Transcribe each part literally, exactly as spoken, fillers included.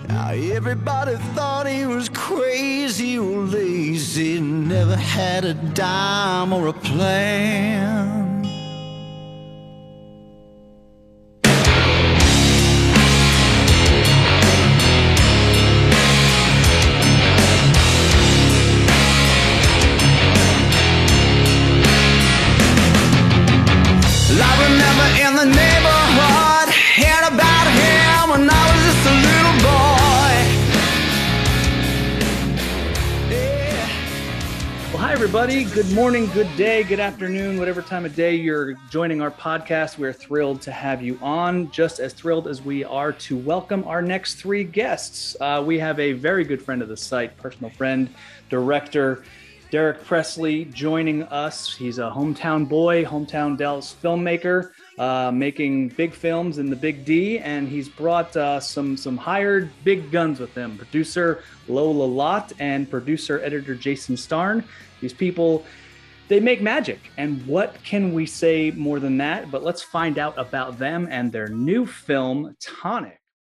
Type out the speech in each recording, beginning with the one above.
Now everybody thought he was crazy or lazy, never had a dime or a plan. I remember in the neighborhood, hearing about him when I was just a little boy. Yeah. Well, hi, everybody. Good morning, good day, good afternoon, whatever time of day you're joining our podcast. We're thrilled to have you on, just as thrilled as we are to welcome our next three guests. Uh, we have a very good friend of the site, personal friend, director, Derek Presley joining us. He's a hometown boy, hometown Dallas filmmaker, uh, making big films in the Big D, and he's brought uh, some some hired big guns with him. Producer Lola Lott and producer editor Jason Starn. These people, they make magic, and what can we say more than that? But let's find out about them and their new film, Tonic.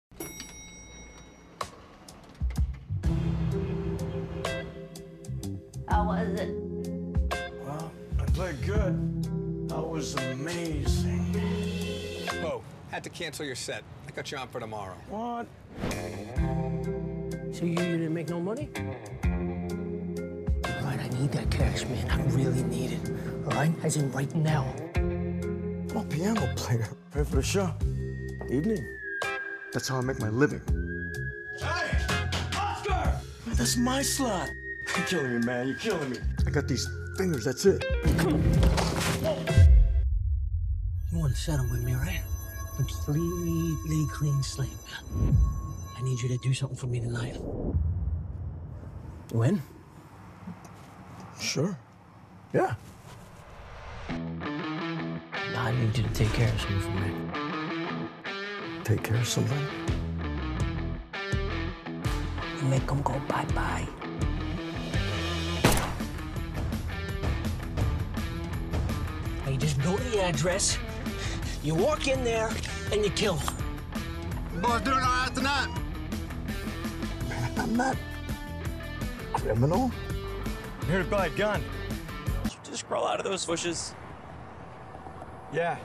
How was it? Well, I played good. That was amazing. Oh, had to cancel your set. I got you on for tomorrow. What? So you, you didn't make no money? All right, I need that cash, man. I really need it. All right? As in right now. I'm a piano player. Pay for the show. Evening. That's how I make my living. Hey! Oscar! Man, that's my slot. You're killing me, man. You're killing me. I got these fingers, that's it. You want to settle with me, right? Completely clean slate, man. I need you to do something for me tonight. When? Sure. Yeah. I need you to take care of something for me. Take care of somebody. You make them go bye-bye. Now you just go to the address, you walk in there, and you kill them. Boys doing all right tonight? I'm not criminal. I'm here to buy a gun. Just crawl out of those bushes. Yeah.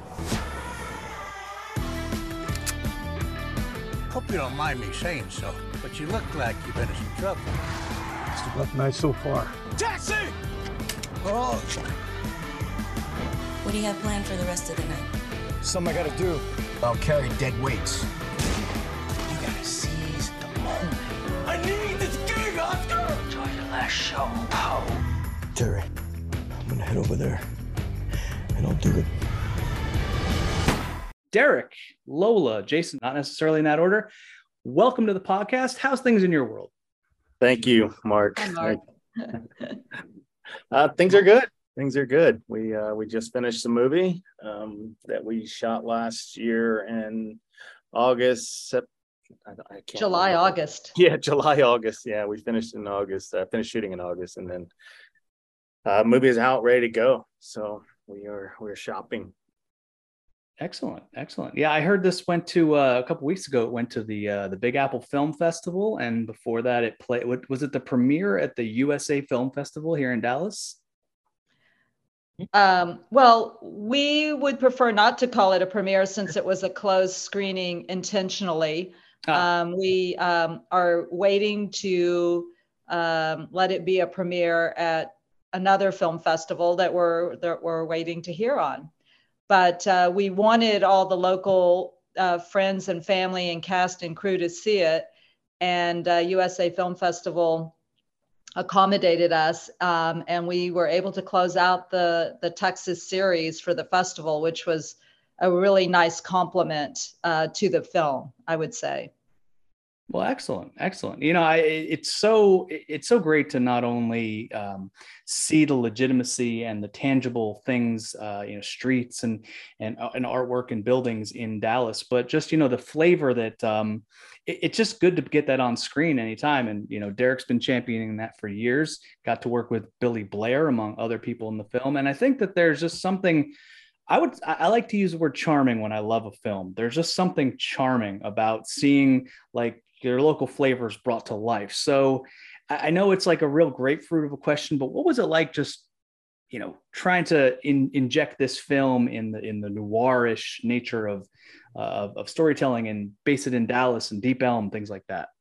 Hope you don't mind me saying so, but you look like you've been in some trouble. It's a rough night so far. Taxi! Oh, What do you have planned for the rest of the night? Something I gotta do. I'll carry dead weights. You gotta seize the moment. I need this gig, Oscar! Enjoy your last show, pal. Terry, I'm gonna head over there, and I'll do it. Derek, Lola, Jason, not necessarily in that order. Welcome to the podcast. How's things in your world? Thank you, Mark. Hi, Mark. uh, things are good. Things are good. We uh, we just finished the movie um, that we shot last year in August. Sep- I, I can't July, remember. August. Yeah, July, August. Yeah, we finished in August. I uh, finished shooting in August, and then uh, movie is out, ready to go. So we are we're shopping. Excellent, excellent. Yeah, I heard this went to uh, a couple weeks ago. It went to the uh, the Big Apple Film Festival, and before that, it played. What was it? The premiere at the U S A Film Festival here in Dallas. Um, well, we would prefer not to call it a premiere since it was a closed screening intentionally. Ah. Um, we um, are waiting to um, let it be a premiere at another film festival that we're that we're waiting to hear on. But uh, we wanted all the local uh, friends and family and cast and crew to see it, and uh, U S A Film Festival accommodated us, um, and we were able to close out the the Texas series for the festival, which was a really nice compliment uh, to the film, I would say. Well, excellent, excellent. You know, I it's so it's so great to not only um, see the legitimacy and the tangible things, uh, you know, streets and and and artwork and buildings in Dallas, but just you know the flavor that um, it, it's just good to get that on screen anytime. And you know, Derek's been championing that for years. Got to work with Billy Blair among other people in the film, and I think that there's just something. I would, I like to use the word charming when I love a film. There's just something charming about seeing like your local flavors brought to life. So I, I know it's like a real grapefruit of a question, but what was it like just, you know, trying to in, inject this film in the in the noirish nature of, uh, of of storytelling and base it in Dallas and Deep Elm, things like that?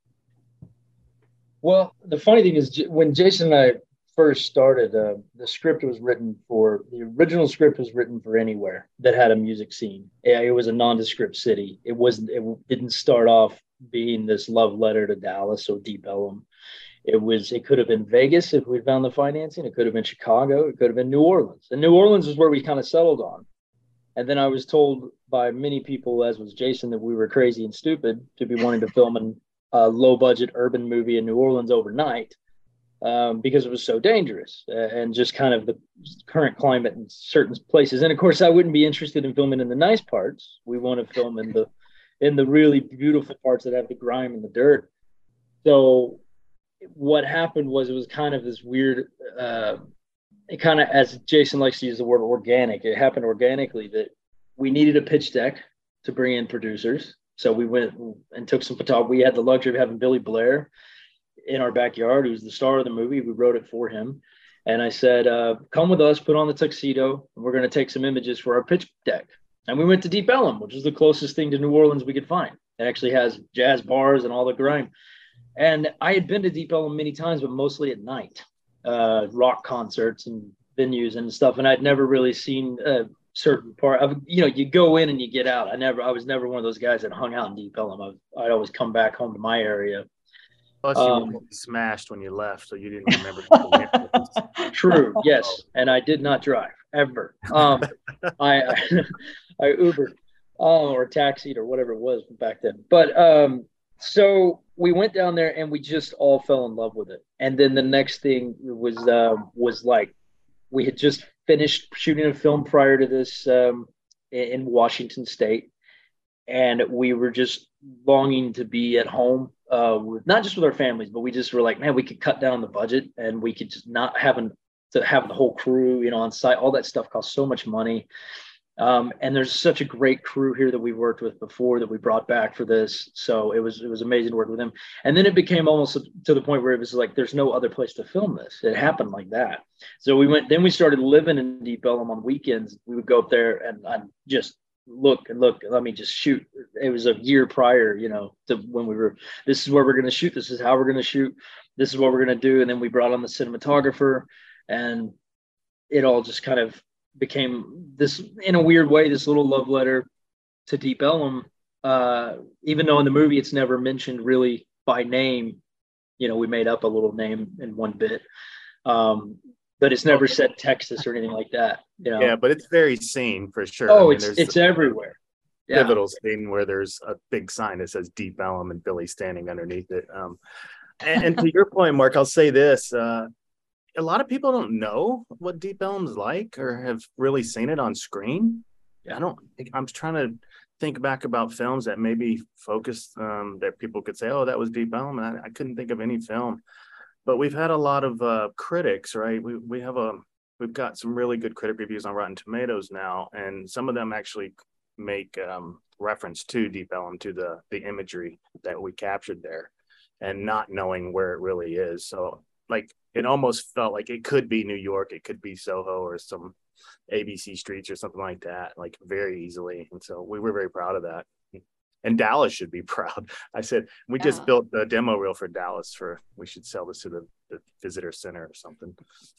Well, the funny thing is, when Jason and I first started, uh, the script was written for, the original script was written for anywhere that had a music scene. Yeah, it was a nondescript city. It wasn't, it didn't start off being this love letter to Dallas or Deep Ellum. It was, it could have been Vegas if we found the financing. It could have been Chicago. It could have been New Orleans. And New Orleans is where we kind of settled on. And then I was told by many people, as was Jason, that we were crazy and stupid to be wanting to film an a low budget urban movie in New Orleans overnight, um, because it was so dangerous, uh, and just kind of the current climate in certain places. And of course, I wouldn't be interested in filming in the nice parts. We want to film in the in the really beautiful parts that have the grime and the dirt. So what happened was, it was kind of this weird, uh, it kind of, as Jason likes to use the word, organic. It happened organically that we needed a pitch deck to bring in producers. So we went and took some photography. We had the luxury of having Billy Blair in our backyard, who's the star of the movie. We wrote it for him. And I said, uh, come with us, put on the tuxedo, and we're going to take some images for our pitch deck. And we went to Deep Ellum, which is the closest thing to New Orleans we could find. It actually has jazz bars and all the grime. And I had been to Deep Ellum many times, but mostly at night, uh, rock concerts and venues and stuff. And I'd never really seen uh, certain part of, you know, you go in and you get out. I never, I was never one of those guys that hung out in Deep Ellum. I, I'd always come back home to my area. Plus, you um, were smashed when you left, so you didn't remember. True, yes, and I did not drive ever. Um, I, I I Ubered um, or taxied or whatever it was back then. But um, so we went down there and we just all fell in love with it. And then the next thing was uh, was like, we had just finished shooting a film prior to this um, in Washington State. And we were just longing to be at home, uh, with, not just with our families, but we just were like, man, we could cut down the budget and we could just not having to have the whole crew, you know, on site. All that stuff costs so much money. Um, and there's such a great crew here that we worked with before that we brought back for this. So it was, it was amazing to work with them. And then it became almost to the point where it was like, there's no other place to film this. It happened like that. So we went, then we started living in Deep Ellum on weekends. We would go up there and I'd just look and look, let me just shoot. It was a year prior, you know, to when we were, this is where we're going to shoot. This is how we're going to shoot. This is what we're going to do. And then we brought on the cinematographer, and it all just kind of became this, in a weird way, this little love letter to Deep Ellum. Uh, even though in the movie it's never mentioned really by name, you know, we made up a little name in one bit, um, but it's never said Texas or anything like that. You know? Yeah, but it's very seen for sure. Oh, I mean, it's it's everywhere. Yeah. Pivotal scene where there's a big sign that says Deep Ellum and Billy standing underneath it. Um, and, and to your point, Mark, I'll say this. Uh, a lot of people don't know what Deep Ellum's like or have really seen it on screen. I don't think, I'm trying to think back about films that maybe focused, um, that people could say, oh, that was Deep Ellum. And I, I couldn't think of any film, but we've had a lot of uh, critics, right? We we have a, we've got some really good critic reviews on Rotten Tomatoes now. And some of them actually make um, reference to Deep Ellum, to the, the imagery that we captured there, and not knowing where it really is. So like, it almost felt like it could be New York, it could be Soho or some A B C streets or something like that, like very easily. And so we were very proud of that. And Dallas should be proud. I said, we yeah. just built the demo reel for Dallas for, we should sell this to the, the visitor center or something.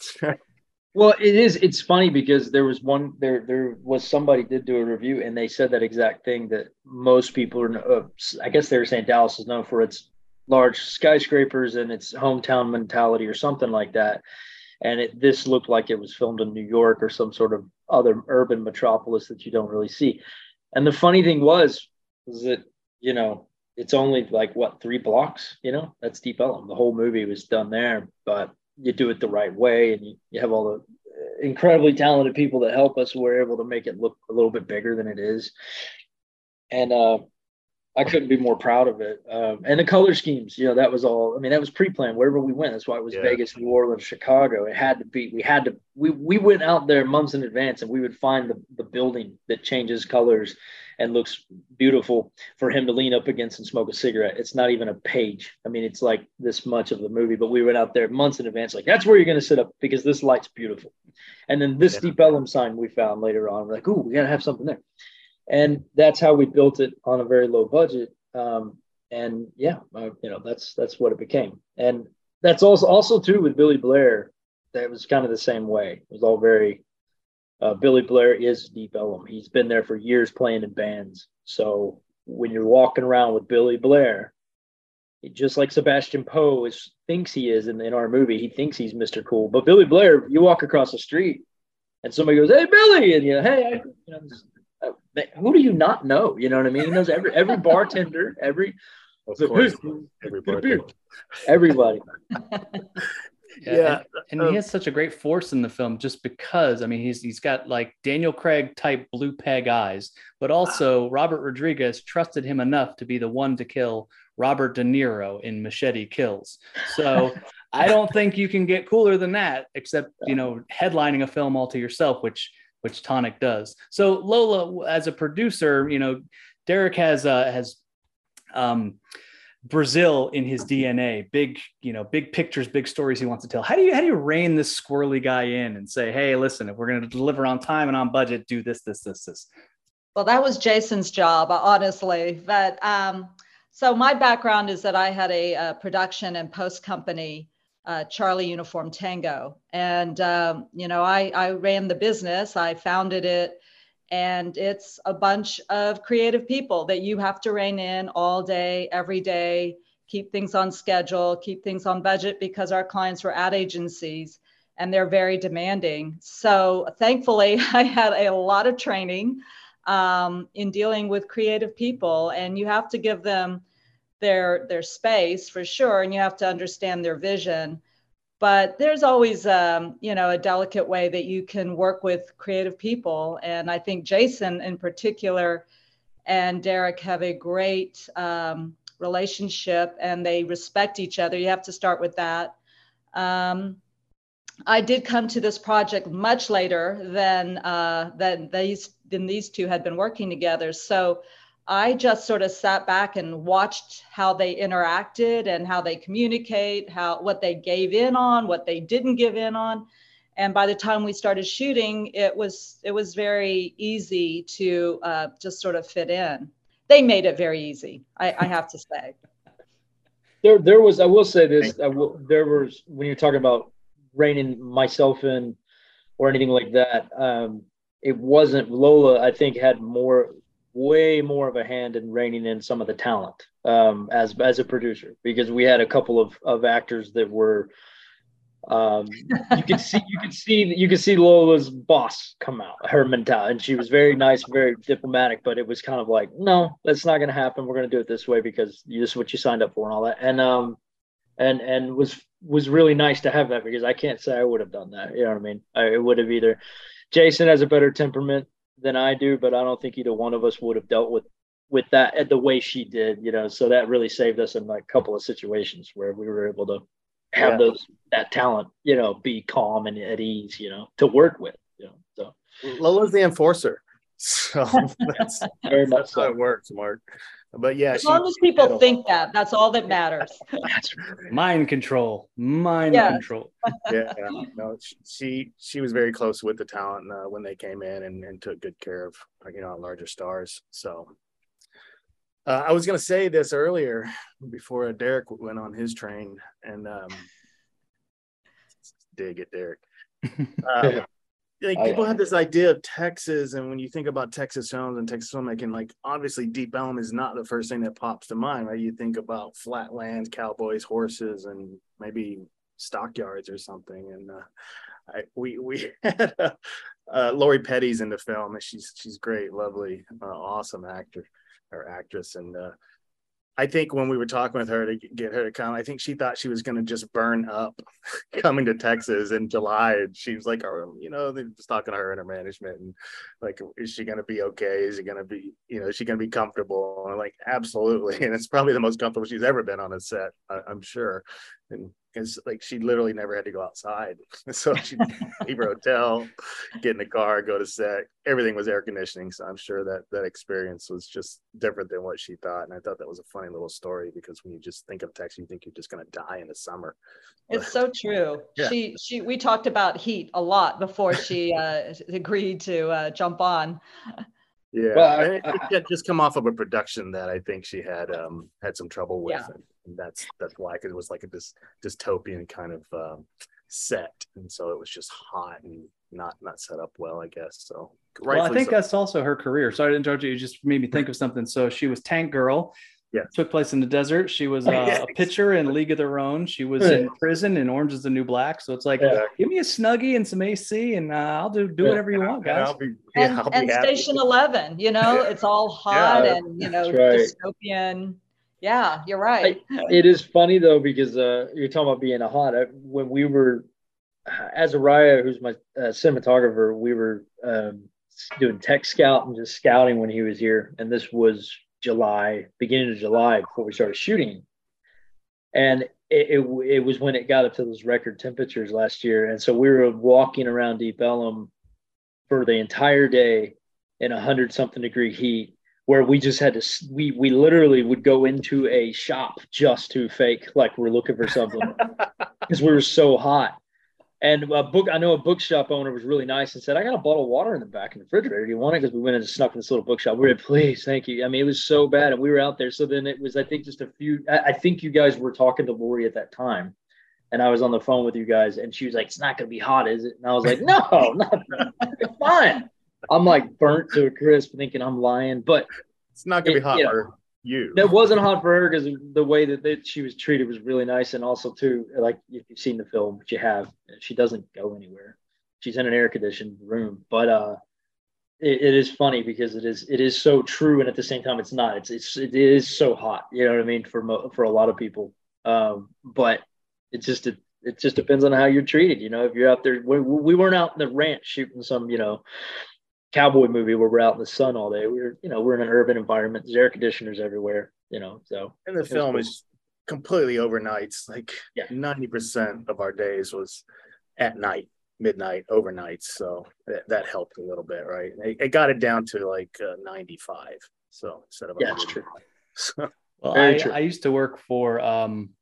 Well, it is, it's funny because there was one, there there was somebody did do a review and they said that exact thing, that most people are, uh, I guess they were saying Dallas is known for its large skyscrapers and its hometown mentality or something like that. And it, this looked like it was filmed in New York or some sort of other urban metropolis that you don't really see. And the funny thing was, was that, you know, it's only like, what, three blocks, you know, that's Deep Ellum. The whole movie was done there, but you do it the right way. And you, you have all the incredibly talented people that help us. We're able to make it look a little bit bigger than it is. And, uh, I couldn't be more proud of it. Um, and the color schemes, you know, that was all. I mean, that was pre-planned. Wherever we went, that's why it was Yeah. Vegas, New Orleans, Chicago. It had to be. We had to. We we went out there months in advance, and we would find the the building that changes colors and looks beautiful for him to lean up against and smoke a cigarette. It's not even a page. I mean, it's like this much of the movie, but we went out there months in advance, like that's where you're going to sit up because this light's beautiful. And then this Yeah. Deep Ellum sign we found later on, we're like, ooh, we got to have something there. And that's how we built it on a very low budget. Um, and yeah, uh, you know, that's that's what it became. And that's also also too with Billy Blair. That was kind of the same way. It was all very. Uh, Billy Blair is Deep Ellum. He's been there for years playing in bands. So when you're walking around with Billy Blair, just like Sebastian Poe is thinks he is in, in our movie, he thinks he's Mister Cool. But Billy Blair, you walk across the street and somebody goes, "Hey, Billy," and you know, "Hey, I, you know." Who do you not know? You know what I mean? He knows every every bartender, every Of course, every bartender. everybody. Yeah, Yeah, and, and um, he has such a great force in the film just because I mean he's he's got like Daniel Craig type blue peg eyes, but also Robert Rodriguez trusted him enough to be the one to kill Robert De Niro in Machete Kills. So I don't think you can get cooler than that, except you know headlining a film all to yourself, which which Tonic does. So Lola, as a producer, you know Derek has uh, has um, Brazil in his D N A, big, you know, big pictures, big stories he wants to tell. How do you, how do you rein this squirrely guy in and say, hey, listen, if we're going to deliver on time and on budget, do this, this, this, this. Well, that was Jason's job, honestly. But um, so my background is that I had a, a production and post company, uh, Charlie Uniform Tango. And, um, you know, I, I ran the business, I founded it. And it's a bunch of creative people that you have to rein in all day, every day, keep things on schedule, keep things on budget because our clients were ad agencies and they're very demanding. So thankfully, I had a lot of training um, in dealing with creative people, and you have to give them their, their space for sure, and you have to understand their vision. But there's always, um, you know, a delicate way that you can work with creative people. And I think Jason in particular and Derek have a great um, relationship and they respect each other. You have to start with that. Um, I did come to this project much later than, uh, than, these, than these two had been working together. So I just sort of sat back and watched how they interacted and how they communicate, how what they gave in on, what they didn't give in on. And by the time we started shooting, it was it was very easy to uh, just sort of fit in. They made it very easy, I, I have to say. There, there was. I will say this. I will, there was when you're talking about reining myself in or anything like that. Um, it wasn't Lola. I think had more. way more of a hand in reining in some of the talent um, as as a producer, because we had a couple of, of actors that were um, you could see you could see you could see Lola's boss come out, her mentality, and she was very nice, very diplomatic, but it was kind of like, no, that's not going to happen. We're going to do it this way because this is what you signed up for and all that, and um and and was was really nice to have that, because I can't say I would have done that. You know what I mean? I it would have either Jason has a better temperament than I do, but I don't think either one of us would have dealt with with that the way she did, you know. So that really saved us in like a couple of situations where we were able to have yeah. those that talent, you know, be calm and at ease, you know, to work with, you know. So Lola's the enforcer, so that's very much that's so. how it works, Mark. But yeah, as long as people think that, that's all that matters. Mind control, mind yes. control. Yeah, no, she she was very close with the talent uh, when they came in and, and took good care of, you know, larger stars. So uh, I was gonna say this earlier before Derek went on his train, and um, dig it, Derek. Uh, Like people have this idea of Texas, and when you think about Texas films and Texas filmmaking, like obviously Deep Ellum is not the first thing that pops to mind, right? You think about flatlands, cowboys, horses, and maybe stockyards or something. And uh, I, we we had uh, uh, Lori Petty's in the film, and she's she's great, lovely, uh, awesome actor or actress, and uh, I think when we were talking with her to get her to come, I think she thought she was going to just burn up coming to Texas in July. And she was like, oh, you know, they was talking to her and her management and like, is she going to be okay? Is she going to be, you know, is she going to be comfortable? And I'm like, absolutely. And it's probably the most comfortable she's ever been on a set, I, I'm sure. And because like she literally never had to go outside. So she'd leave her hotel, get in the car, go to set. Everything was air conditioning. So I'm sure that that experience was just different than what she thought. And I thought that was a funny little story because when you just think of Texas, you think you're just going to die in the summer. It's so true. Yeah. She she we talked about heat a lot before she uh, agreed to uh, jump on. Yeah, well, I, I, she had just come off of a production that I think she had um, had some trouble with, Yeah. and, and that's that's why, because it was like a dys, dystopian kind of um, set, and so it was just hot and not not set up well, I guess. So, Well, I think so. that's also her career. Sorry to interrupt you. You just made me think of something. So she was Tank Girl. Yeah. Took place in the desert. She was uh, a pitcher in League of Their Own. She was in prison in Orange is the New Black. So it's like, Yeah. give me a Snuggie and some A C and uh, I'll do do whatever you want, And guys. I'll be, yeah, And, I'll be and happy. Station eleven, you know, it's all hot Yeah, and, you know, that's dystopian. Yeah, you're right. It is funny though, because uh, you're talking about being a hot. I- When we were, Azariah, who's my uh, cinematographer, we were um, doing tech scout and just scouting when he was here. And this was July, beginning of July, before we started shooting. And it, it, it was when it got up to those record temperatures last year. And so we were walking around Deep Ellum for the entire day in a hundred something degree heat, where we just had to, we, we literally would go into a shop just to fake like we're looking for something because we were so hot. And a book, I know a bookshop owner was really nice and said, I got a bottle of water in the back in the refrigerator. Do you want it? Because we went and snuck in this little bookshop. We were like, please, thank you. I mean, it was so bad. And we were out there. So then it was, I think, just a few, I, I think you guys were talking to Lori at that time. And I was on the phone with you guys. And she was like, it's not going to be hot, is it? And I was like, no, not, it's fine. I'm like burnt to a crisp thinking I'm lying. But It's not going to it- be hot you know, for you. That wasn't hot for her because the way that, that she was treated was really nice. And also, too, like if you've seen the film, which you have, she doesn't go anywhere. She's in an air conditioned room. But uh, it, it is funny because it is it is so true. And at the same time, it's not. It's, it's it is so hot. You know what I mean? For mo- for a lot of people. Um, but it just it, it just depends on how you're treated. You know, if you're out there, we, we weren't out in the ranch shooting some, you know, cowboy movie where we're out in the sun all day. We're, you know, we're in an urban environment. There's air conditioners everywhere, you know, so. And the film is completely overnights. Like Yeah. ninety percent of our days was at night, midnight, overnights. So that, that helped a little bit, right? It, it got it down to like uh, ninety-five. So instead of Yeah, it's true. So, Well, Very I, true. I used to work for, um,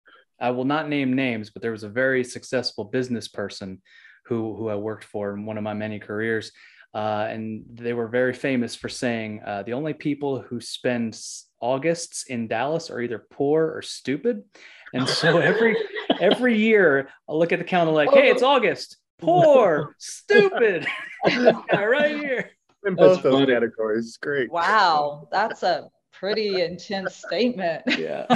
I will not name names, but there was a very successful business person who, who I worked for in one of my many careers. Uh, and they were very famous for saying uh, the only people who spend s- Augusts in Dallas are either poor or stupid. And so every every year I'll look at the calendar like, hey, it's August, poor, stupid. This guy right here. in That's both those funny. categories, it's great. Wow, that's a pretty intense statement. Yeah.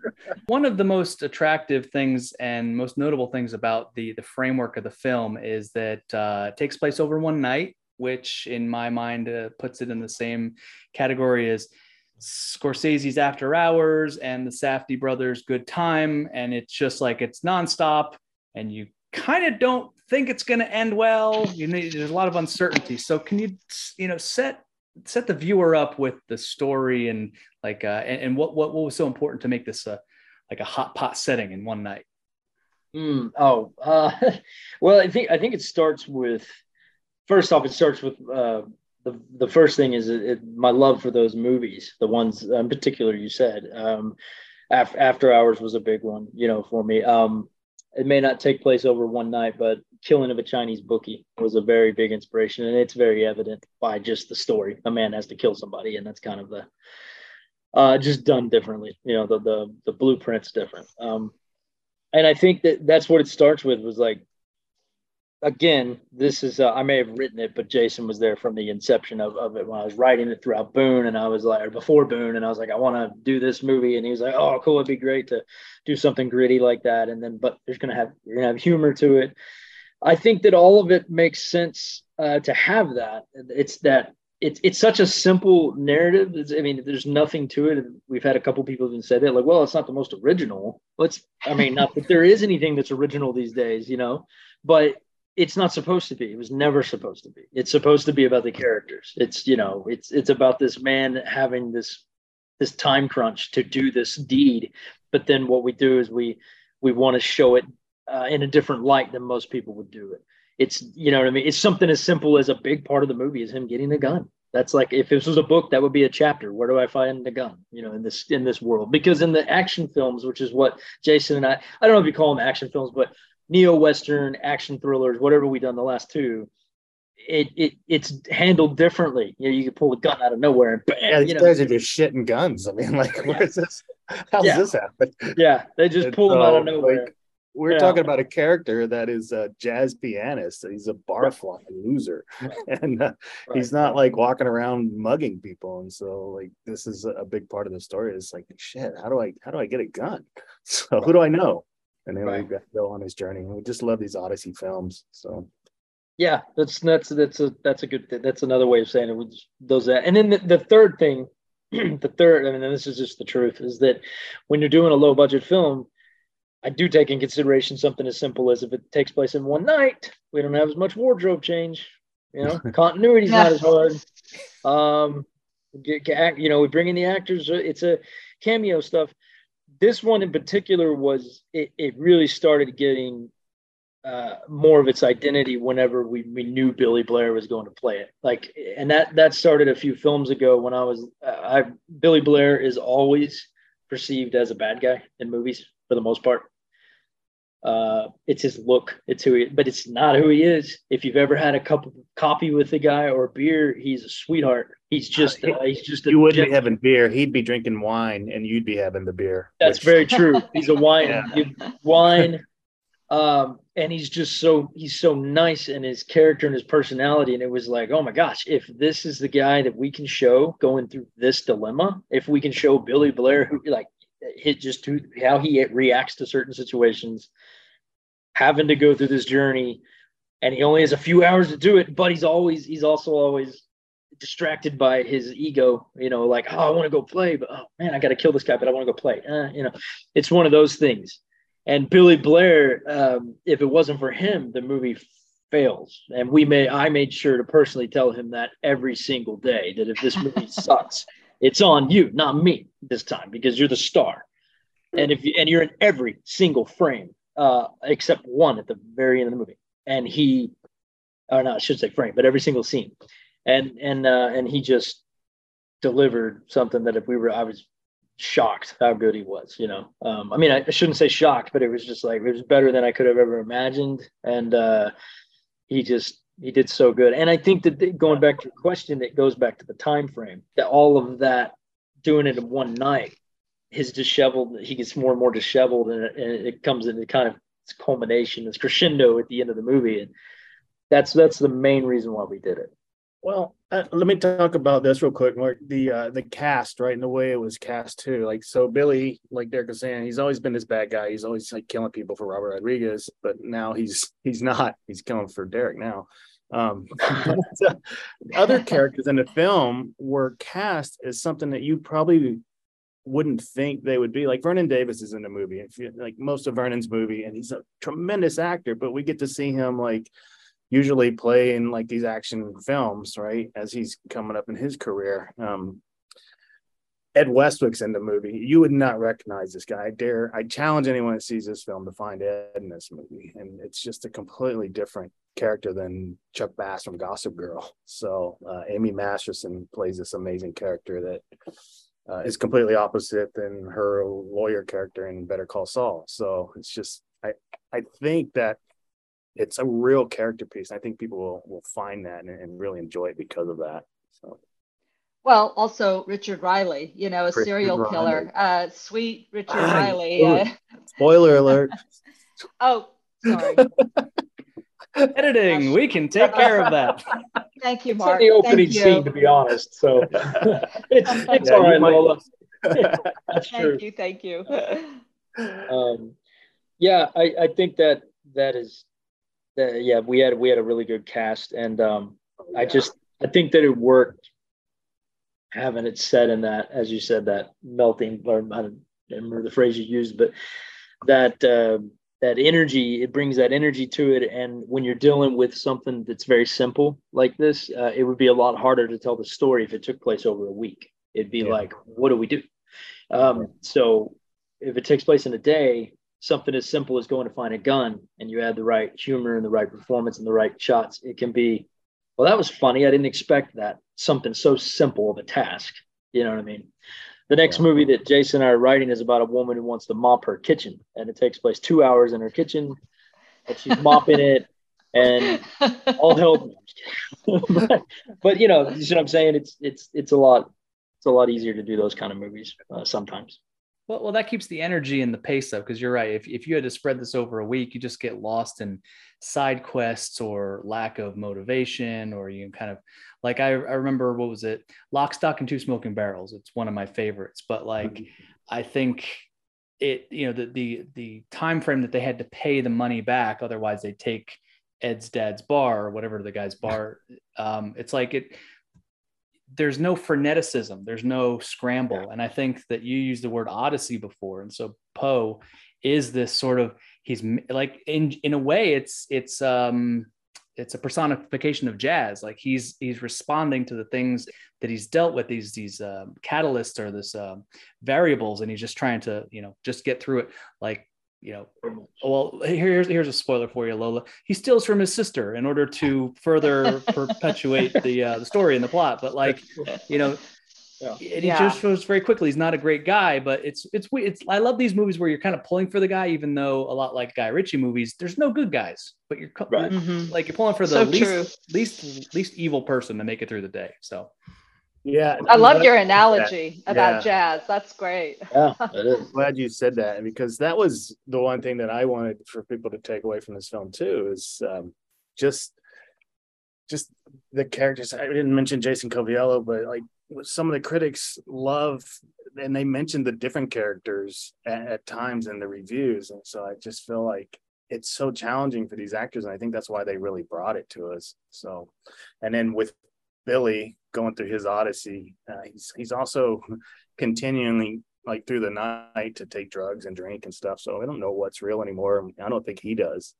One of the most attractive things and most notable things about the the framework of the film is that uh, it takes place over one night, which in my mind uh, puts it in the same category as Scorsese's After Hours and the Safdie brothers' Good Time. And it's just like it's nonstop and you kind of don't think it's going to end well. You know, there's a lot of uncertainty. So can you, you know, set set the viewer up with the story and like uh, and, and what, what what was so important to make this a like a hot pot setting in one night? Mm, oh, uh, well, I think I think it starts with, first off, it starts with uh, the the first thing is it, it, my love for those movies, the ones in particular you said. Um, after, After Hours was a big one, you know, for me. Um, it may not take place over one night, but Killing of a Chinese Bookie was a very big inspiration, and it's very evident by just the story. A man has to kill somebody, and that's kind of the uh, just done differently. You know, the the the blueprint's different. Um, and I think that that's what it starts with, was like, again, this is, uh, I may have written it, but Jason was there from the inception of, of it when I was writing it throughout Boone. And I was like, or before Boone, and I was like, I want to do this movie. And he was like, oh, cool. It'd be great to do something gritty like that. And then, but there's going to have, you're going to have humor to it. I think that all of it makes sense uh, to have that. It's that it's it's such a simple narrative. It's, I mean, there's nothing to it. We've had a couple people even said that, like, well, it's not the most original. Well, it's, I mean, not that there is anything that's original these days, you know, but it's not supposed to be. It was never supposed to be. It's supposed to be about the characters. It's, you know, it's it's about this man having this this time crunch to do this deed. But then what we do is we we want to show it uh, in a different light than most people would do it. It's, you know what I mean? It's something as simple as a big part of the movie is him getting a gun. That's like, if this was a book, that would be a chapter. Where do I find the gun, you know, in this, in this world? Because in the action films, which is what Jason and I, I don't know if you call them action films, but neo-Western action thrillers, whatever we've done the last two, it, it it's handled differently. You know, you can pull a gun out of nowhere and bam, yeah, these you know. guys are just shitting guns. I mean, like, Yeah. where's this? How's Yeah. this happen? Yeah, they just And pull them out of so, nowhere. like, we're Yeah. talking about a character that is a jazz pianist. He's a barfly loser, and uh, Right. he's not like walking around mugging people. And so, like, this is a big part of the story. It's like, shit, how do I how do I get a gun? So who do I know? And then Right. we got to go on his journey. We just love these Odyssey films. So Yeah, that's that's that's a that's a good that's another way of saying it. We just, those that, and then the, the third thing, the third, I mean, and this is just the truth, is that when you're doing a low budget film, I do take in consideration something as simple as if it takes place in one night, we don't have as much wardrobe change. You know, continuity's not as hard. Um, get, get, you know, we bring in the actors. It's a cameo stuff. This one in particular was it. It really started getting uh, more of its identity whenever we, we knew Billy Blair was going to play it. Like, and that that started a few films ago when I was. Uh, I Billy Blair is always perceived as a bad guy in movies for the most part. Uh, it's his look, it's who he, but it's not who he is. If you've ever had a cup of coffee with the guy or a beer, he's a sweetheart. He's just, uh, he's just. A you wouldn't gent- be having beer. He'd be drinking wine, and you'd be having the beer. That's which- very true. He's a wine, Yeah. wine, um, and he's just so he's so nice in his character and his personality. And it was like, oh my gosh, if this is the guy that we can show going through this dilemma, if we can show Billy Blair who like hit just who, how he reacts to certain situations, having to go through this journey, and he only has a few hours to do it, but he's always he's also always distracted by his ego, you know, like, oh, I want to go play, but oh man, I got to kill this guy, but I want to go play. Uh, you know, it's one of those things. And Billy Blair, um, if it wasn't for him, the movie fails. And we may, I made sure to personally tell him that every single day, that if this movie sucks, it's on you, not me this time, because you're the star. And if you, and you're in every single frame, uh, except one at the very end of the movie. And he, or no, I should say frame, but every single scene. And, and, uh, and he just delivered something that if we were, I was shocked how good he was, you know. Um, I mean, I, I shouldn't say shocked, but it was just like, it was better than I could have ever imagined. And uh, he just, he did so good. And I think that the, going back to your question, it goes back to the time frame, that all of that, doing it in one night, his disheveled, he gets more and more disheveled, and it, and it comes into kind of its culmination, its crescendo at the end of the movie. And that's, that's the main reason why we did it. Well, uh, let me talk about this real quick, Mark. The uh, the cast, right, and the way it was cast too. Like, so Billy, like Derek was saying, he's always been this bad guy. He's always like killing people for Robert Rodriguez, but now he's he's not. He's killing for Derek now. Um, but, uh, other characters in the film were cast as something that you probably wouldn't think they would be. Like Vernon Davis is in the movie, if you, like most of Vernon's movie, and he's a tremendous actor. But we get to see him like. Usually play in like these action films, right? As he's coming up in his career. Um, Ed Westwick's in the movie. You would not recognize this guy. I dare, I challenge anyone that sees this film to find Ed in this movie. And it's just a completely different character than Chuck Bass from Gossip Girl. So uh, Amy Masterson plays this amazing character that uh, is completely opposite than her lawyer character in Better Call Saul. So it's just, I, I think that it's a real character piece. I think people will, will find that and, and really enjoy it because of that. So, well, also Richard Riley, you know, a Richard serial Riley. killer, uh, sweet Richard Ah, Riley. oh, Uh, spoiler alert. oh, sorry. Editing, we can take care of that. Thank you, It's Mark. in the opening Thank you. scene, to be honest. So it's, it's Yeah, all you right, might- Lola. That's true. Thank you. Thank you. Um, yeah, I, I think that that is, that, yeah, we had we had a really good cast, and um, I just I think that it worked having it set in that, as you said, that melting, or I don't remember the phrase you used, but that uh, that energy, it brings that energy to it. And when you're dealing with something that's very simple like this, uh, it would be a lot harder to tell the story if it took place over a week. It'd be yeah. like, what do we do? Um, so if it takes place in a day, something as simple as going to find a gun, and you add the right humor and the right performance and the right shots, it can be, well, that was funny. I didn't expect that. Something so simple of a task. You know what I mean? The next yeah. movie that Jason and I are writing is about a woman who wants to mop her kitchen, and it takes place two hours in her kitchen, and she's mopping it, and all hell. but, but you know, you see what I'm saying? It's it's it's a lot it's a lot easier to do those kind of movies uh, sometimes. Well, well, that keeps the energy and the pace up, because you're right. If if you had to spread this over a week, you just get lost in side quests or lack of motivation, or you kind of like, I, I remember, what was it? Lock, Stock, and Two Smoking Barrels. It's one of my favorites, but like, mm-hmm. I think it, you know, the, the, the time frame that they had to pay the money back, otherwise they take Ed's dad's bar or whatever the guy's bar. Um, it's like it, there's no freneticism, there's no scramble. And I think that you used the word odyssey before. And so Poe is this sort of, he's like, in, in a way it's, it's, um, it's a personification of jazz. Like he's, he's responding to the things that he's dealt with, these, these, um, catalysts or this, um, variables. And he's just trying to, you know, just get through it. Like, you know, well, here's, here's a spoiler for you, Lola. He steals from his sister in order to further perpetuate the, uh, the story and the plot. But like, you know, yeah. and he yeah. just shows very quickly, he's not a great guy, but it's, it's, it's, I love these movies where you're kind of pulling for the guy, even though a lot like Guy Ritchie movies, there's no good guys, but you're right. mm-hmm. like, you're pulling for the so least, least, least evil person to make it through the day. So. Yeah, I love your analogy that. about yeah. jazz. That's great. Yeah, it is. I'm glad you said that, because that was the one thing that I wanted for people to take away from this film too, is um, just just the characters. I didn't mention Jason Coviello, but like some of the critics love, and they mentioned the different characters at, at times in the reviews, and so I just feel like it's so challenging for these actors, and I think that's why they really brought it to us. So, and then with Billy going through his odyssey, uh, he's he's also continually like through the night to take drugs and drink and stuff. So I don't know what's real anymore. I don't think he does.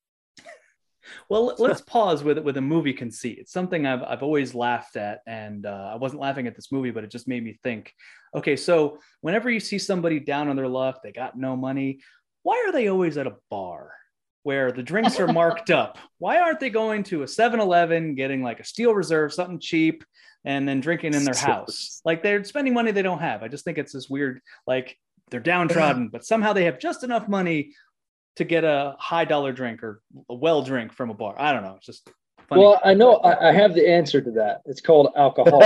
Well, let's pause with with a movie conceit. It's something I've I've always laughed at, and uh, I wasn't laughing at this movie, but it just made me think. Okay, so whenever you see somebody down on their luck, they got no money, why are they always at a bar where the drinks are marked up? Why aren't they going to a seven eleven, getting like a Steel Reserve, something cheap, and then drinking in their house? Like, they're spending money they don't have. I just think it's this weird, like, they're downtrodden, but somehow they have just enough money to get a high dollar drink or a well drink from a bar. I don't know. It's just funny. Well, I know I, I have the answer to that. It's called alcohol.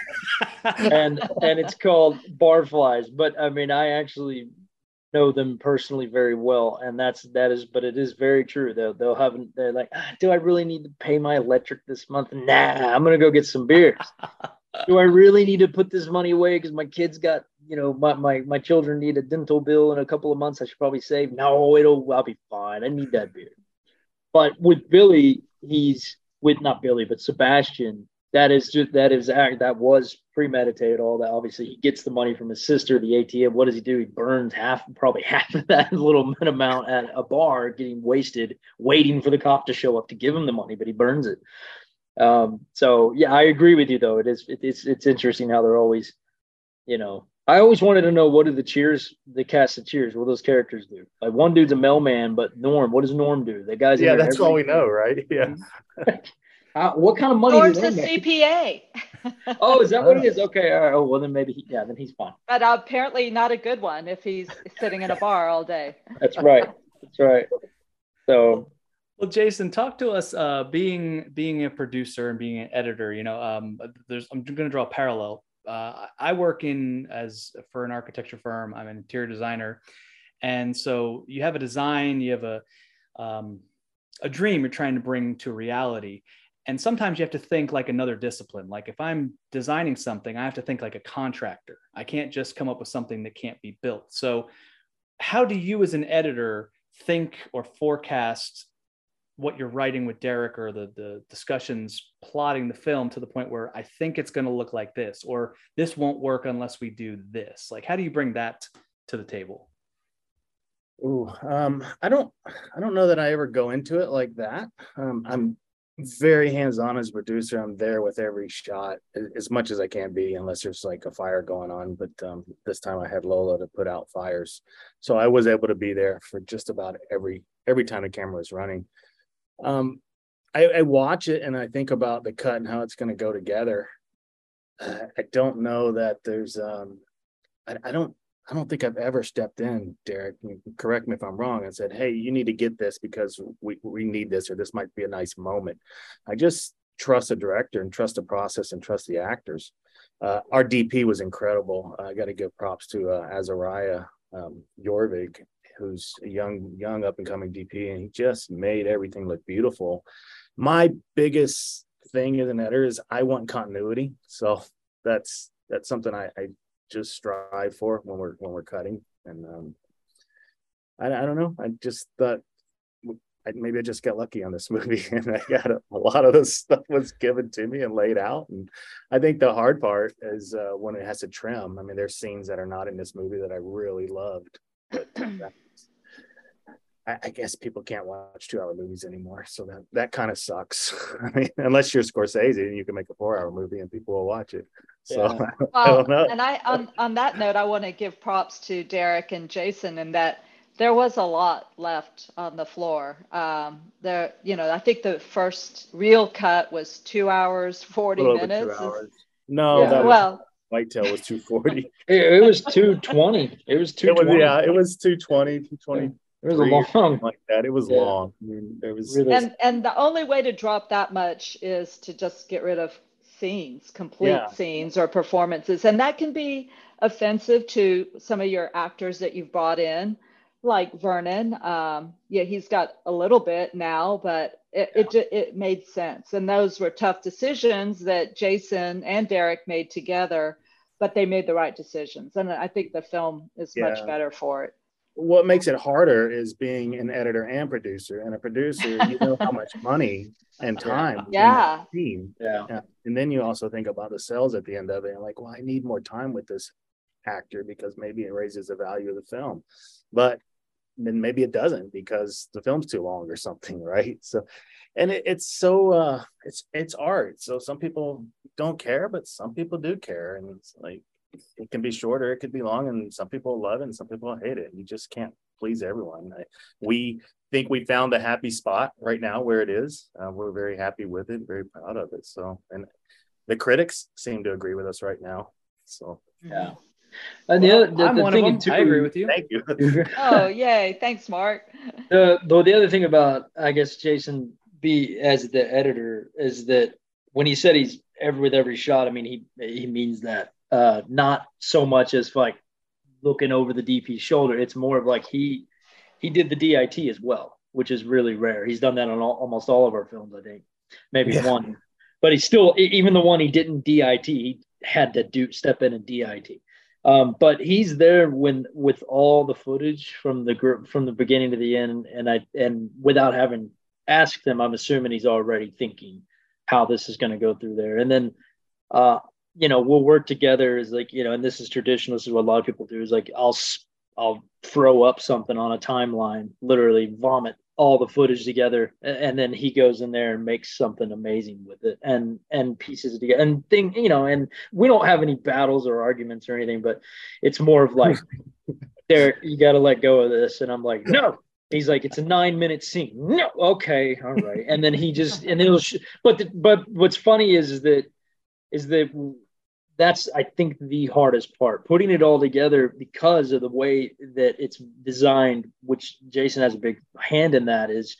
and and it's called barflies. But I mean, I actually know them personally very well, and that's that is but it is very true. They'll they'll have they're like, ah, do I really need to pay my electric this month? Nah, I'm gonna go get some beers. Do I really need to put this money away because my kids got, you know, my, my my children need a dental bill in a couple of months? I should probably save. No, it'll I'll be fine. I need that beer. But with Billy, he's with not Billy, but Sebastian. That is just that is that was premeditated. All that, obviously, he gets the money from his sister, the A T M. What does he do? He burns half, probably half of that little amount at a bar, getting wasted, waiting for the cop to show up to give him the money, but he burns it. Um, so yeah, I agree with you though. It is it, it's it's interesting how they're always, you know. I always wanted to know, what do the Cheers, the cast of Cheers, what do those characters do? Like, one dude's a mailman, but Norm, what does Norm do? The guys. Yeah, that's all we know, right? Yeah. Uh, what kind of money? Norm's a C P A. Oh, is that what it is? Okay. All right. Oh, well, then maybe, he, yeah, then he's fine. But uh, apparently not a good one if he's sitting in a bar all day. That's right. That's right. So, well, Jason, talk to us. Uh, being being a producer and being an editor, you know, um, there's I'm going to draw a parallel. Uh, I work in as for an architecture firm. I'm an interior designer, and so you have a design, you have a um, a dream you're trying to bring to reality. And sometimes you have to think like another discipline. Like, if I'm designing something, I have to think like a contractor. I can't just come up with something that can't be built. So how do you as an editor think or forecast what you're writing with Derek or the the discussions plotting the film to the point where I think it's going to look like this, or this won't work unless we do this? Like, how do you bring that to the table? Ooh, um, I don't, I don't know that I ever go into it like that. Um, I'm very hands-on as a producer. I'm there with every shot as much as I can be, unless there's like a fire going on. But um, this time I had Lola to put out fires, so I was able to be there for just about every every time the camera was running. Um, I, I watch it and I think about the cut and how it's going to go together. Uh, I don't know that there's, um, I, I don't, I don't think I've ever stepped in, Derek, correct me if I'm wrong, and said, hey, you need to get this because we, we need this, or this might be a nice moment. I just trust the director and trust the process and trust the actors. Uh, our D P was incredible. I got to give props to uh, Azariah um, Jorvik, who's a young, young up and coming D P, and he just made everything look beautiful. My biggest thing as an editor is I want continuity. So that's, that's something I, I just strive for when we're, when we're cutting. And um, I, I don't know. I just thought I, maybe I just got lucky on this movie and I got a, a lot of this stuff was given to me and laid out. And I think the hard part is uh, when it has to trim. I mean, there's scenes that are not in this movie that I really loved. But I, I guess people can't watch two-hour movies anymore, so that that kind of sucks. I mean, unless you're Scorsese, and you can make a four-hour movie and people will watch it. So Yeah. I don't know. Well, and I on on that note, I want to give props to Derek and Jason in that there was a lot left on the floor. Um, there, you know, I think the first real cut was two hours forty A little over minutes. two hours. No, Yeah, that was, well, Whitetail was two forty. It, it was two twenty. It was two It was twenty. yeah, it was two twenty, two twenty. It was a long, like that. It was Yeah. long. I mean, there was Really- and and the only way to drop that much is to just get rid of scenes, complete Yeah. scenes or performances, and that can be offensive to some of your actors that you've brought in, like Vernon. Um, yeah, he's got a little bit now, but it it, ju- it made sense, and those were tough decisions that Jason and Derek made together, but they made the right decisions, and I think the film is much Yeah. better for it. What makes it harder is being an editor and producer. And a producer, you know how much money and time is in Yeah. that team. Yeah. Yeah. And then you also think about the sales at the end of it. And like, well, I need more time with this actor because maybe it raises the value of the film. But then maybe it doesn't because the film's too long or something, right? So, and it, it's so uh it's it's art. So some people don't care, but some people do care. And it's like it can be shorter, it could be long, and some people love it and some people hate it. You just can't please everyone. I, we think we found a happy spot right now where it is. Uh, we're very happy with it, very proud of it. So, and the critics seem to agree with us right now. So, Yeah. And the other, the, I'm the one of thing them. too, I agree with you. thank you. Oh, yay. Thanks, Mark. The, the the other thing about, I guess, Jason B as the editor is that when he said he's every with every shot, I mean, he he means that. Uh, not so much as like looking over the D P's shoulder. It's more of like he he did the D I T as well, which is really rare. He's done that on all, almost all of our films, I think. Maybe Yeah. one, but he still, e- even the one he didn't D I T, he had to do step in and D I T. Um, but he's there when with all the footage from the group from the beginning to the end, and I and without having asked him, I'm assuming he's already thinking how this is going to go through there, and then. Uh, you know, we'll work together as like, you know, and this is traditional. This is what a lot of people do is like, I'll, I'll throw up something on a timeline, literally vomit all the footage together. And, and then he goes in there and makes something amazing with it and, and pieces it together and thing, you know, and we don't have any battles or arguments or anything, but it's more of like, Derek, you got to let go of this. And I'm like, no. He's like, it's a nine minute scene. No. Okay. All right. And then he just, and it'll, sh- but, the, but what's funny is, is that, is that that's, I think, the hardest part, putting it all together because of the way that it's designed, which Jason has a big hand in that is,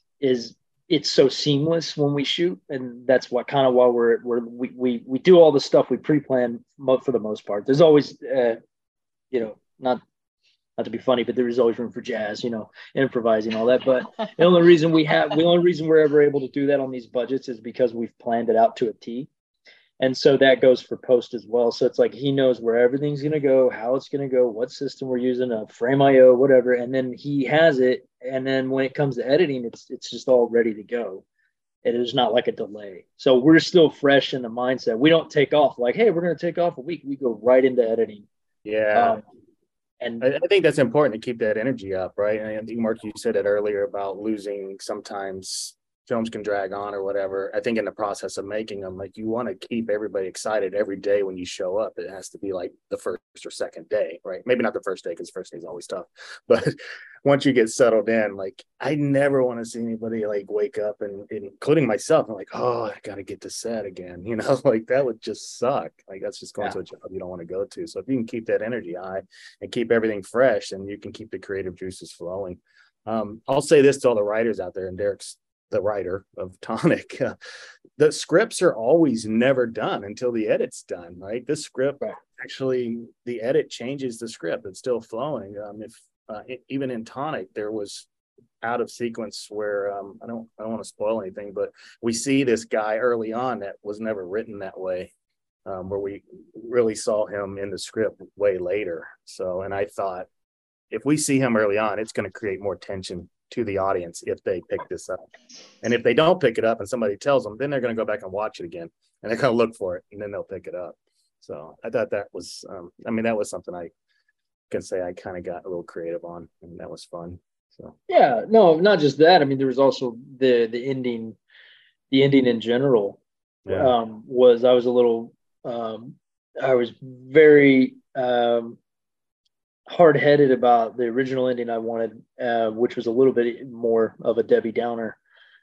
is it's so seamless when we shoot. And that's what kind of why we're, we're we, we, we do all the stuff we pre-plan for the most part. There's always, uh, you know, not, not to be funny, but there is always room for jazz, you know, improvising, all that. But the only reason we have, the only reason we're ever able to do that on these budgets is because we've planned it out to a T. And so that goes for post as well. So it's like he knows where everything's going to go, how it's going to go, what system we're using, a frame I O, whatever. And then he has it. And then when it comes to editing, it's it's just all ready to go. It is not like a delay. So we're still fresh in the mindset. We don't take off like, hey, we're going to take off a week. We go right into editing. Yeah. Um, and I, I think that's important to keep that energy up, right? And I think, Mark, you said it earlier about losing sometimes films can drag on or whatever. I think in the process of making them, like you want to keep everybody excited every day when you show up. It has to be like the first or second day, right? Maybe not the first day because first day is always tough. But once you get settled in, like I never want to see anybody like wake up and, and including myself, I'm like, oh, I got to get to set again. You know, like that would just suck. Like that's just going yeah. to a job you don't want to go to. So if you can keep that energy high and keep everything fresh, then you can keep the creative juices flowing. Um, I'll say this to all the writers out there, and Derek's the writer of Tonic, uh, the scripts are always never done until the edit's done, right? This script actually, the edit changes the script. It's still flowing. Um, if uh, it, even in Tonic, there was out of sequence where um, I don't I don't want to spoil anything, but we see this guy early on that was never written that way, um, where we really saw him in the script way later. So, and I thought if we see him early on, it's going to create more tension to the audience if they pick this up. And if they don't pick it up and somebody tells them, then they're going to go back and watch it again and they're going to look for it and then they'll pick it up. So I thought that was, um, I mean, that was something I can say I kind of got a little creative on, and that was fun. So, yeah, no, not just that. I mean, there was also the, the ending, the ending in general yeah. um, was, I was a little, um, I was very, um, hard-headed about the original ending I wanted, uh, which was a little bit more of a Debbie Downer,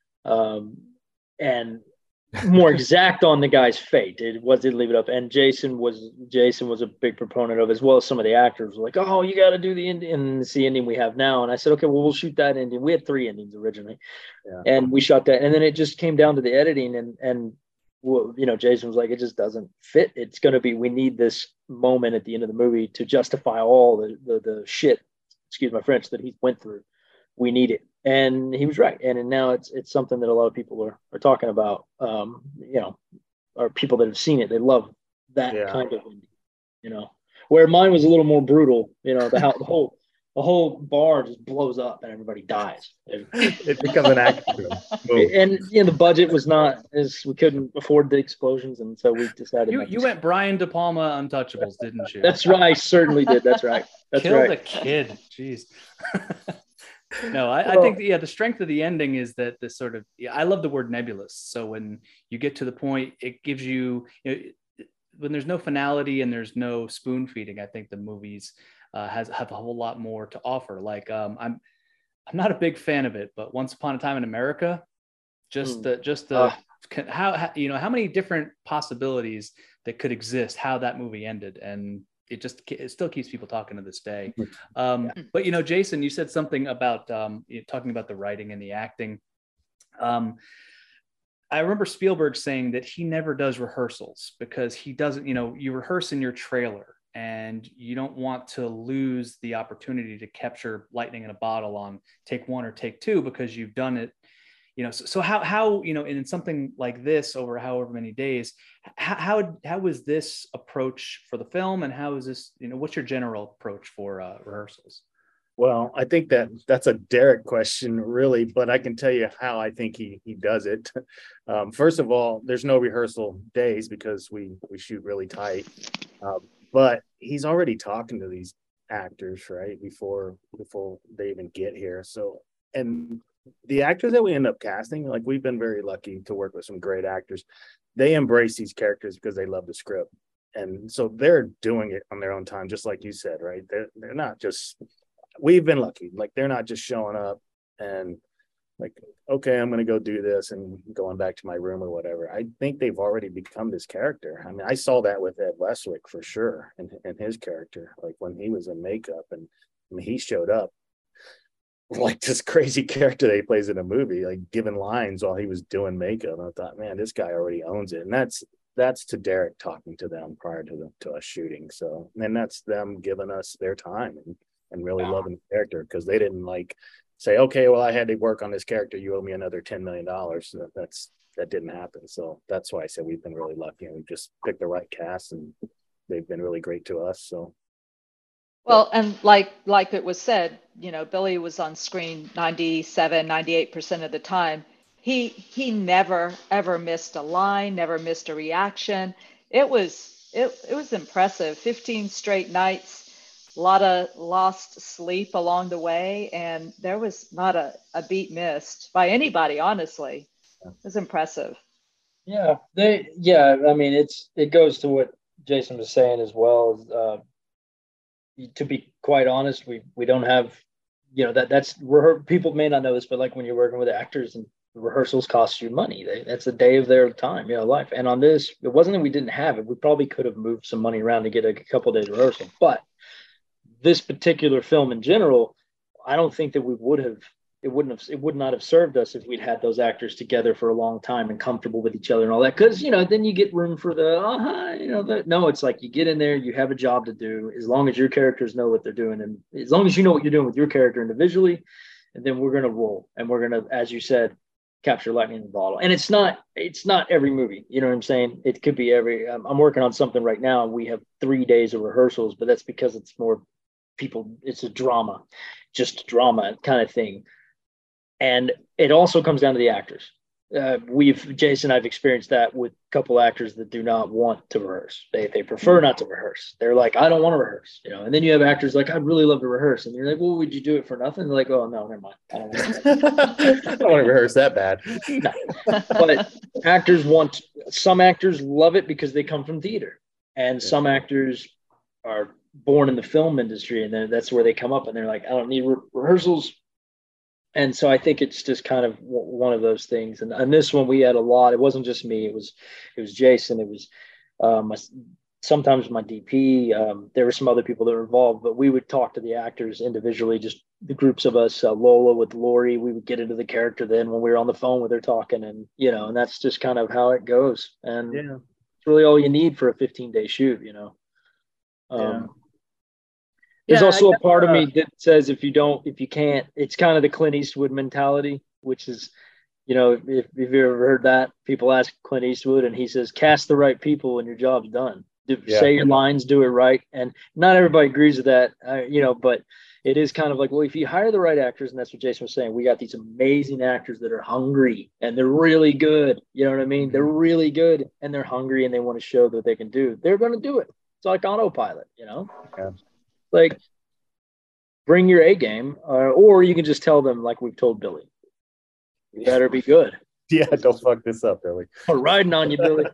um, and more exact on the guy's fate. It was did leave it up, and Jason was Jason was a big proponent of, as well as some of the actors were like, "Oh, you got to do the ending," and it's the ending we have now. And I said, "Okay, well, we'll shoot that ending." We had three endings originally, yeah. and we shot that, and then it just came down to the editing, and and. Well, you know, Jason was like, it just doesn't fit. It's going to be, we need this moment at the end of the movie to justify all the, the, the shit, excuse my French, that he went through. We need it. And he was right. And, and now it's, it's something that a lot of people are, are talking about, um, you know, are people that have seen it. They love that yeah. kind of, you know, where mine was a little more brutal, you know, the, how, the whole, the whole bar just blows up and everybody dies. It becomes an action. And you know, the budget was not as, we couldn't afford the explosions, and so we decided. You, you went Brian De Palma Untouchables, didn't you? That's right. I certainly did. That's right. That's Kill right. the kid. Jeez. No, I, I think yeah, the strength of the ending is that this sort of. Yeah, I love the word nebulous. So when you get to the point, it gives you, you know, when there's no finality and there's no spoon feeding. I think the movies. Uh, has have a whole lot more to offer. Like um, I'm, I'm not a big fan of it, but Once Upon a Time in America, just mm. the just the uh. how, how you know how many different possibilities that could exist, how that movie ended, and it just it still keeps people talking to this day. Um, yeah. But you know, Jason, you said something about um, you know, talking about the writing and the acting. Um, I remember Spielberg saying that he never does rehearsals because he doesn't. You know, you rehearse in your trailer. And you don't want to lose the opportunity to capture lightning in a bottle on take one or take two because you've done it, you know. So, so how how you know in something like this over however many days, how how how was this approach for the film, and how is this, you know, what's your general approach for uh, rehearsals? Well, I think that that's a Derek question, really, but I can tell you how I think he he does it. Um, first of all, there's no rehearsal days because we we shoot really tight. Um, But he's already talking to these actors, right, before before they even get here. So, and the actors that we end up casting, like we've been very lucky to work with some great actors. They embrace these characters because they love the script. And so they're doing it on their own time, just like you said, right? They're, they're not just, we've been lucky. Like they're not just showing up and like, okay, I'm going to go do this and going back to my room or whatever. I think they've already become this character. I mean, I saw that with Ed Westwick for sure, and, and his character, like when he was in makeup, and I mean, he showed up like this crazy character that he plays in a movie, like giving lines while he was doing makeup. And I thought, man, this guy already owns it. And that's, that's to Derek talking to them prior to the, to us shooting. So, and that's them giving us their time and, and really loving the character, because they didn't like say, okay, well, I had to work on this character, you owe me another ten million dollars. So that's that didn't happen. So that's why I said we've been really lucky, and we just picked the right cast, and they've been really great to us. So. Well, and like like it was said, you know, Billy was on screen ninety-seven, ninety-eight percent of the time. He he never ever missed a line, never missed a reaction. It was it it was impressive. fifteen straight nights, a lot of lost sleep along the way, and there was not a, a beat missed by anybody, honestly. It was impressive. Yeah, they yeah, I mean it's it goes to what Jason was saying as well. Uh, to be quite honest, we we don't have, you know, that that's rehe- people may not know this, but like when you're working with actors and rehearsals cost you money, they, that's a day of their time, you know, life. And on this, it wasn't that we didn't have it. We probably could have moved some money around to get a, a couple days rehearsal, but this particular film in general, I don't think that we would have. It wouldn't have. It would not have served us if we'd had those actors together for a long time and comfortable with each other and all that. Because you know, then you get room for the, uh, you know, the, no. It's like you get in there, you have a job to do. As long as your characters know what they're doing, and as long as you know what you're doing with your character individually, and then we're gonna roll, and we're gonna, as you said, capture lightning in the bottle. And it's not. It's not every movie. You know what I'm saying? It could be every. Um, I'm working on something right now, and we have three days of rehearsals, but that's because it's more people. It's a drama, just drama kind of thing. And it also comes down to the actors. Uh, we've, Jason, I've experienced that with a couple actors that do not want to rehearse. They they prefer not to rehearse. They're like, I don't want to rehearse, you know. And then you have actors like, I'd really love to rehearse. And you're like, well, would you do it for nothing? They're like, oh, no, never mind. I don't want to, I don't want to rehearse that bad. No. But actors want, some actors love it because they come from theater. And some actors are born in the film industry, and then that's where they come up and they're like, I don't need re- rehearsals. And so I think it's just kind of one of those things. And on this one, we had a lot. It wasn't just me. It was, it was Jason. It was um, my, sometimes my D P. Um, there were some other people that were involved, but we would talk to the actors individually, just the groups of us. Uh, Lola with Lori, we would get into the character then when we were on the phone with her talking, and you know, and that's just kind of how it goes. And yeah. It's really all you need for a fifteen day shoot, you know. Um, yeah. There's yeah, also guess, a part uh, of me that says if you don't, if you can't, it's kind of the Clint Eastwood mentality, which is, you know, if, if you've ever heard that, people ask Clint Eastwood and he says, cast the right people and your job's done. Do, yeah. Say your lines, do it right. And not everybody agrees with that, uh, you know, but it is kind of like, well, if you hire the right actors, and that's what Jason was saying, we got these amazing actors that are hungry and they're really good. You know what I mean? Mm-hmm. They're really good and they're hungry and they want to show that they can do. They're going to do it. It's like autopilot, you know? Yeah. Like, bring your A game, uh, or you can just tell them, like we've told Billy, you better be good. Yeah, don't fuck this up, Billy. We're riding on you, Billy.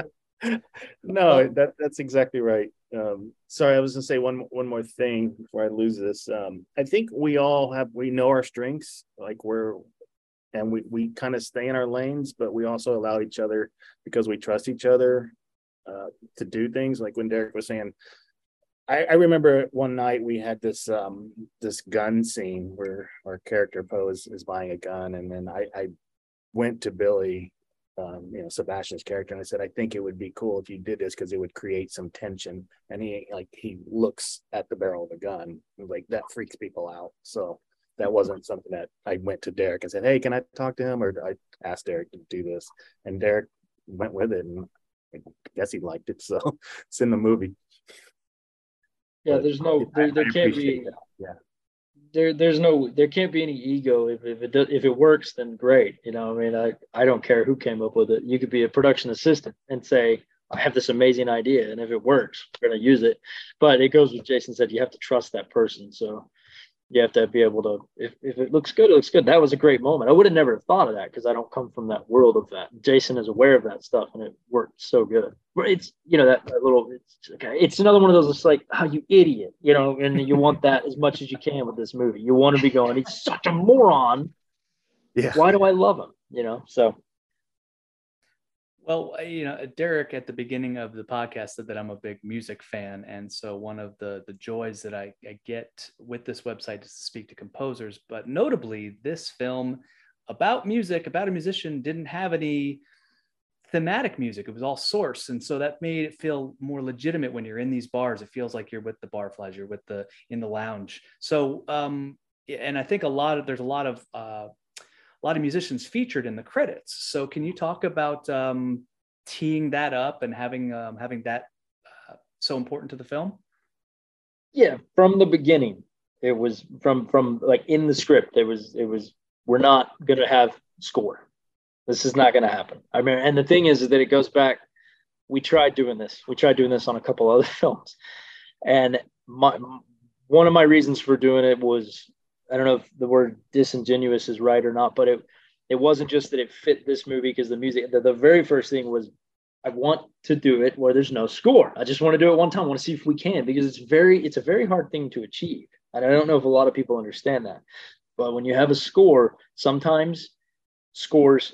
No, that that's exactly right. Um, sorry, I was gonna say one one more thing before I lose this. Um, I think we all have we know our strengths, like we're and we we kind of stay in our lanes, but we also allow each other because we trust each other uh, to do things. Like when Derek was saying. I, I remember one night we had this um, this gun scene where our character Poe is, is buying a gun, and then I, I went to Billy, um, you know, Sebastian's character, and I said, I think it would be cool if you did this because it would create some tension. And he like he looks at the barrel of the gun, like that freaks people out. So that wasn't something that I went to Derek and said, hey, can I talk to him? Or I asked Derek to do this, and Derek went with it, and I guess he liked it. So it's in the movie. Yeah, there's no, there, there can't be, that. yeah. There, there's no, there can't be any ego. If, if it does, if it works, then great. You know, I mean, I, I don't care who came up with it. You could be a production assistant and say, I have this amazing idea, and if it works, we're going to use it. But it goes with Jason said, you have to trust that person. So you have to be able to, if, if it looks good, it looks good. That was a great moment. I would have never thought of that because I don't come from that world of that. Jason is aware of that stuff, and it worked so good. It's, you know, that, that little, it's, okay, it's another one of those, it's like, oh, you idiot, you know, and you want that as much as you can with this movie. You want to be going, he's such a moron. Yeah. Why do I love him? You know, so. Well, you know, Derek at the beginning of the podcast said that I'm a big music fan. And so one of the, the joys that I, I get with this website is to speak to composers. But notably, this film about music, about a musician, didn't have any thematic music. It was all source. And so that made it feel more legitimate when you're in these bars. It feels like you're with the Barflies, you're with the, in the lounge. So, um, and I think a lot of, there's a lot of, uh, a lot of musicians featured in the credits. So can you talk about um, teeing that up and having um, having that uh, so important to the film? Yeah, from the beginning, it was from from like in the script. It was it was we're not going to have score. This is not going to happen. I mean, and the thing is, is that it goes back. We tried doing this. We tried doing this on a couple other films, and my one of my reasons for doing it was, I don't know if the word disingenuous is right or not, but it it wasn't just that it fit this movie because the music. The, the very first thing was, I want to do it where there's no score. I just want to do it one time. I want to see if we can, because it's very, it's a very hard thing to achieve. And I don't know if a lot of people understand that, but when you have a score, sometimes scores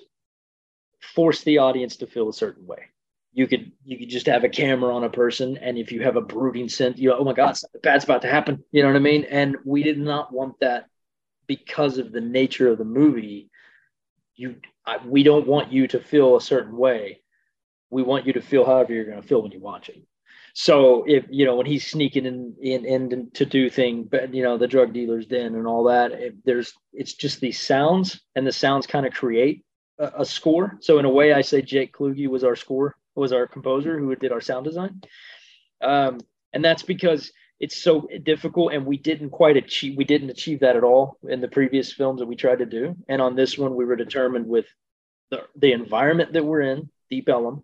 force the audience to feel a certain way. You could, you could just have a camera on a person, and if you have a brooding sense, you know, oh my God, something bad's about to happen. You know what I mean? And we did not want that because of the nature of the movie. You, I, we don't want you to feel a certain way. We want you to feel however you're going to feel when you watch it. So if, you know, when he's sneaking in, in, in to do things, but you know, the drug dealer's den and all that, it, there's, it's just these sounds, and the sounds kind of create a, a score. So in a way, I say Jake Kluge was our score, was our composer who did our sound design. Um, and that's because it's so difficult, and we didn't quite achieve, we didn't achieve that at all in the previous films that we tried to do. And on this one, we were determined with the, the environment that we're in, Deep Ellum,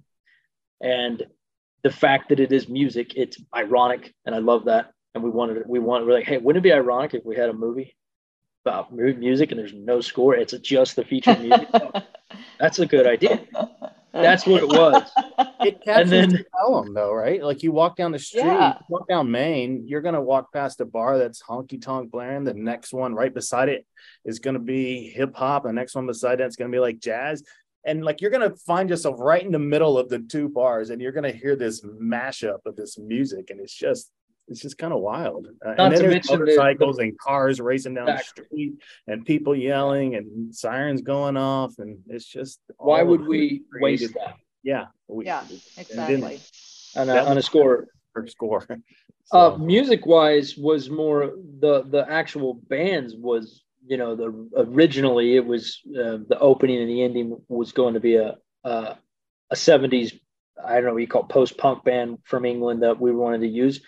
and the fact that it is music, it's ironic, and I love that. And we wanted, we wanted, we're like, hey, wouldn't it be ironic if we had a movie about music and there's no score? It's just the featured music. That's a good idea. That's what it was. It captures And then- the film, though, right? Like you walk down the street, Yeah. walk down Main, you're gonna walk past a bar that's honky tonk blaring. The next one right beside it is gonna be hip hop. The next one beside that's gonna be like jazz. And like you're gonna find yourself right in the middle of the two bars, and you're gonna hear this mashup of this music, and it's just it's just kind of wild. Uh, Not and then to there's mention the- motorcycles and cars racing down Exactly. the street, and people yelling and sirens going off, and it's just Why all would we created- waste that Yeah, we, Yeah, and exactly. on a, That on a was- score? didn't score. Uh, So, music wise was more the the actual bands was, you know, the originally it was uh, the opening and the ending was going to be a a, a seventies, I don't know what you call post punk band from England that we wanted to use,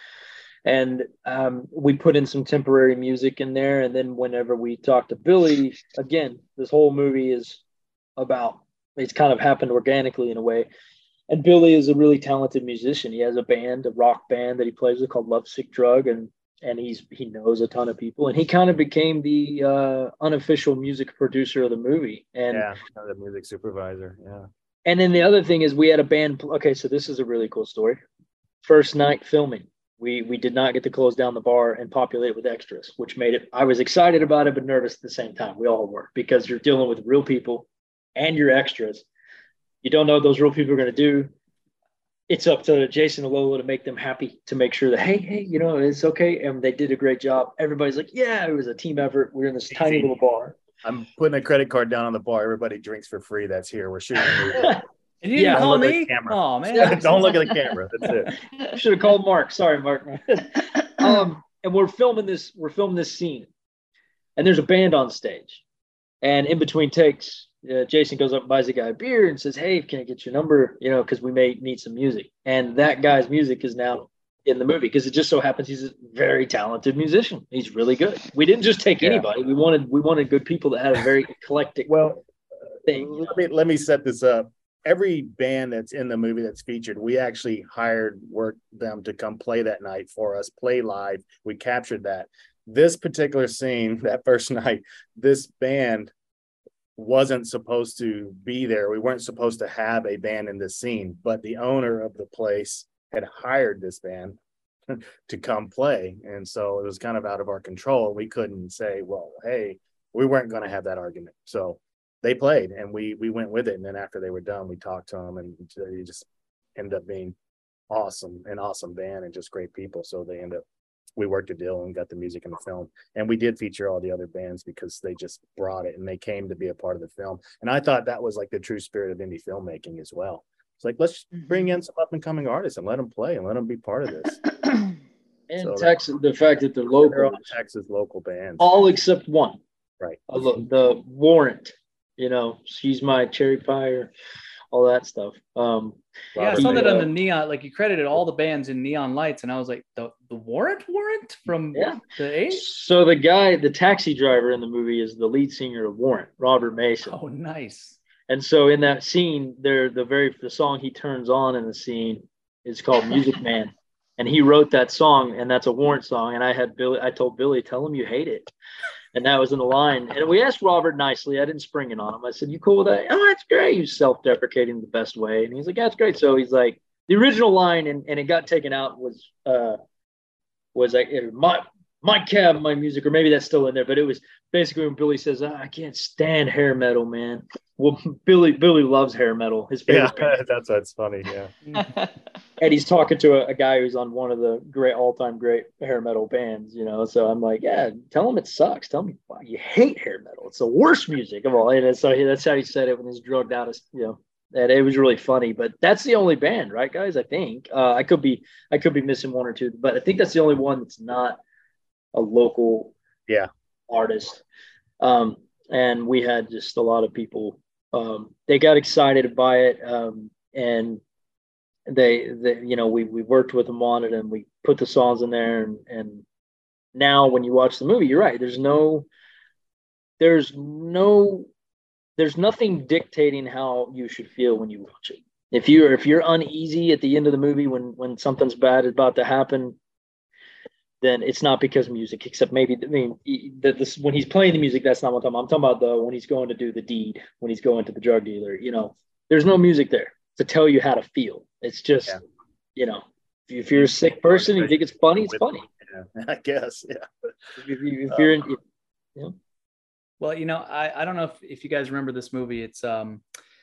and um, we put in some temporary music in there. And then whenever we talked to Billy, again, this whole movie is about, it's kind of happened organically in a way. And Billy is a really talented musician. He has a band, a rock band that he plays with called Lovesick Drug, and and he's he knows a ton of people. And he kind of became the uh, unofficial music producer of the movie. And yeah, the music supervisor. Yeah. and then the other thing is we had a band. Okay, so this is a really cool story. First night filming, we we did not get to close down the bar and populate with extras, which made it. I was excited about it, but nervous at the same time. We all were, because you're dealing with real people and your extras. You don't know what those real people are going to do. It's up to Jason and Lola to make them happy, to make sure that, hey, hey, you know, it's okay. And they did a great job. Everybody's like, yeah, it was a team effort. We're in this tiny little bar. I'm putting a credit card down on the bar. Everybody drinks for free. That's here. We're shooting a movie. And you didn't Yeah, call don't look at me? the camera. Oh man. Don't look at the camera. That's it. Should have called Mark. Sorry, Mark. um, and we're filming this. We're filming this scene, and there's a band on stage. And in between takes, uh, Jason goes up, buys a guy a beer, and says, "Hey, can I get your number? You know, because we may need some music." And that guy's music is now in the movie, because it just so happens he's a very talented musician. He's really good. We didn't just take Yeah. anybody. We wanted we wanted good people that had a very eclectic Well, thing. let me let me set this up. Every band that's in the movie that's featured, we actually hired work them to come play that night for us, play live. We captured that. This particular scene, that first night, this band wasn't supposed to be there. We weren't supposed to have a band in this scene, but the owner of the place had hired this band to come play. And so it was kind of out of our control. We couldn't say, well, hey, we weren't going to have that argument. So they played, and we we went with it. And then after they were done, we talked to them, and they just ended up being awesome, an awesome band, and just great people. So they ended up, we worked a deal and got the music in the film. And we did feature all the other bands because they just brought it and they came to be a part of the film. And I thought that was like the true spirit of indie filmmaking as well. It's like, let's bring in some up and coming artists and let them play and let them be part of this. And So Texas, the fact that they're They're local, all Texas local bands. all except one. Right. Uh, look, the Warrant you know, she's my cherry pie, or all that stuff. Um, yeah, I saw that on the neon, like you credited all the bands in Neon Lights, and I was like, the the Warrant Warrant from yeah. the eight. So the guy, the taxi driver in the movie, is the lead singer of Warrant, Robert Mason. Oh, nice. And so in that scene, there, the very the song he turns on in the scene is called Music Man, and he wrote that song, and that's a Warrant song. And I had Billy, I told Billy, tell him you hate it, and that was in the line. And we asked Robert nicely. I didn't spring it on him. I said, "You cool with that?" "Oh, that's great." He was self-deprecating the best way, and he's like, "That's great." So he's like, the original line, and, and it got taken out was uh was like my my cab, my music, or maybe that's still in there, but it was basically when Billy says, oh, "I can't stand hair metal, man." Well, Billy Billy loves hair metal. His favorite. Yeah, that's that's funny. Yeah. And he's talking to a, a guy who's on one of the great all-time great hair metal bands, you know. So I'm like, yeah, tell him it sucks. Tell him why you hate hair metal. It's the worst music of all. And so he, that's how he said it when he's drugged out. As, you know, and it was really funny. But that's the only band, right, guys? I think uh, I could be I could be missing one or two, but I think that's the only one that's not a local yeah artist. Um, and we had just a lot of people. Um, they got excited by it, um, and they, they, you know, we we worked with them on it, and we put the songs in there. And, and now, when you watch the movie, you're right. There's no, there's no, there's nothing dictating how you should feel when you watch it. If you're if you're uneasy at the end of the movie when when something's bad is about to happen, then it's not because of music, except maybe, I mean, the, this, when he's playing the music, that's not what I'm talking about. I'm talking about the, when he's going to do the deed, when he's going to the drug dealer, you know, there's no music there to tell you how to feel. It's just, yeah. you know, if you're a sick person, you think it's funny, it's funny. Yeah, I guess, yeah. If, if you're in, you know. Well, you know, I, I don't know if, if you guys remember this movie. It's um,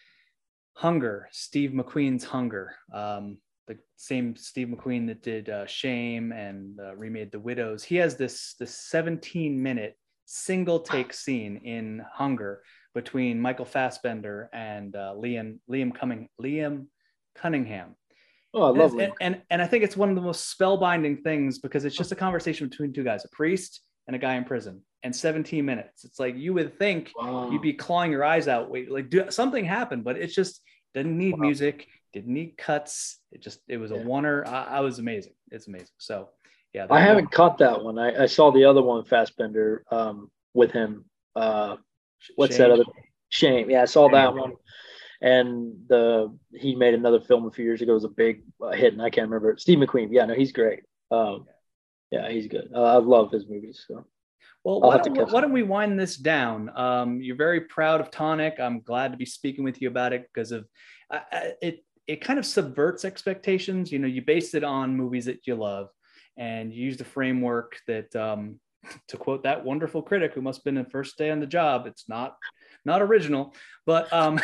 Hunger, Steve McQueen's Hunger. Um, the same Steve McQueen that did uh, Shame and uh, remade The Widows. He has this this seventeen minute single take scene in Hunger between Michael Fassbender and uh, Liam Liam Cumming Liam Cunningham. Oh, I love and, and, and and I think it's one of the most spellbinding things because it's just a conversation between two guys, a priest and a guy in prison, and seventeen minutes. It's like you would think wow. you'd be clawing your eyes out, wait, like do, something happened, but it's just didn't need wow. music. Didn't need cuts. It just, it was a yeah. oneer. I, I was amazing. It's amazing. So yeah. I haven't caught that one. I, I saw the other one, Fassbender, um, with him. Uh, what's Shame. that other? Shame. Yeah, I saw that one. And the, he made another film a few years ago. It was a big uh, hit, and I can't remember it. Steve McQueen. Yeah, no, he's great. Um, yeah, he's good. Uh, I love his movies. So. Well, why don't, why don't we wind this down? Um, you're very proud of Tonic. I'm glad to be speaking with you about it because of uh, it. It kind of subverts expectations. You know, you base it on movies that you love, and you use the framework that, um, to quote that wonderful critic who must have been the first day on the job, it's not not original, but um,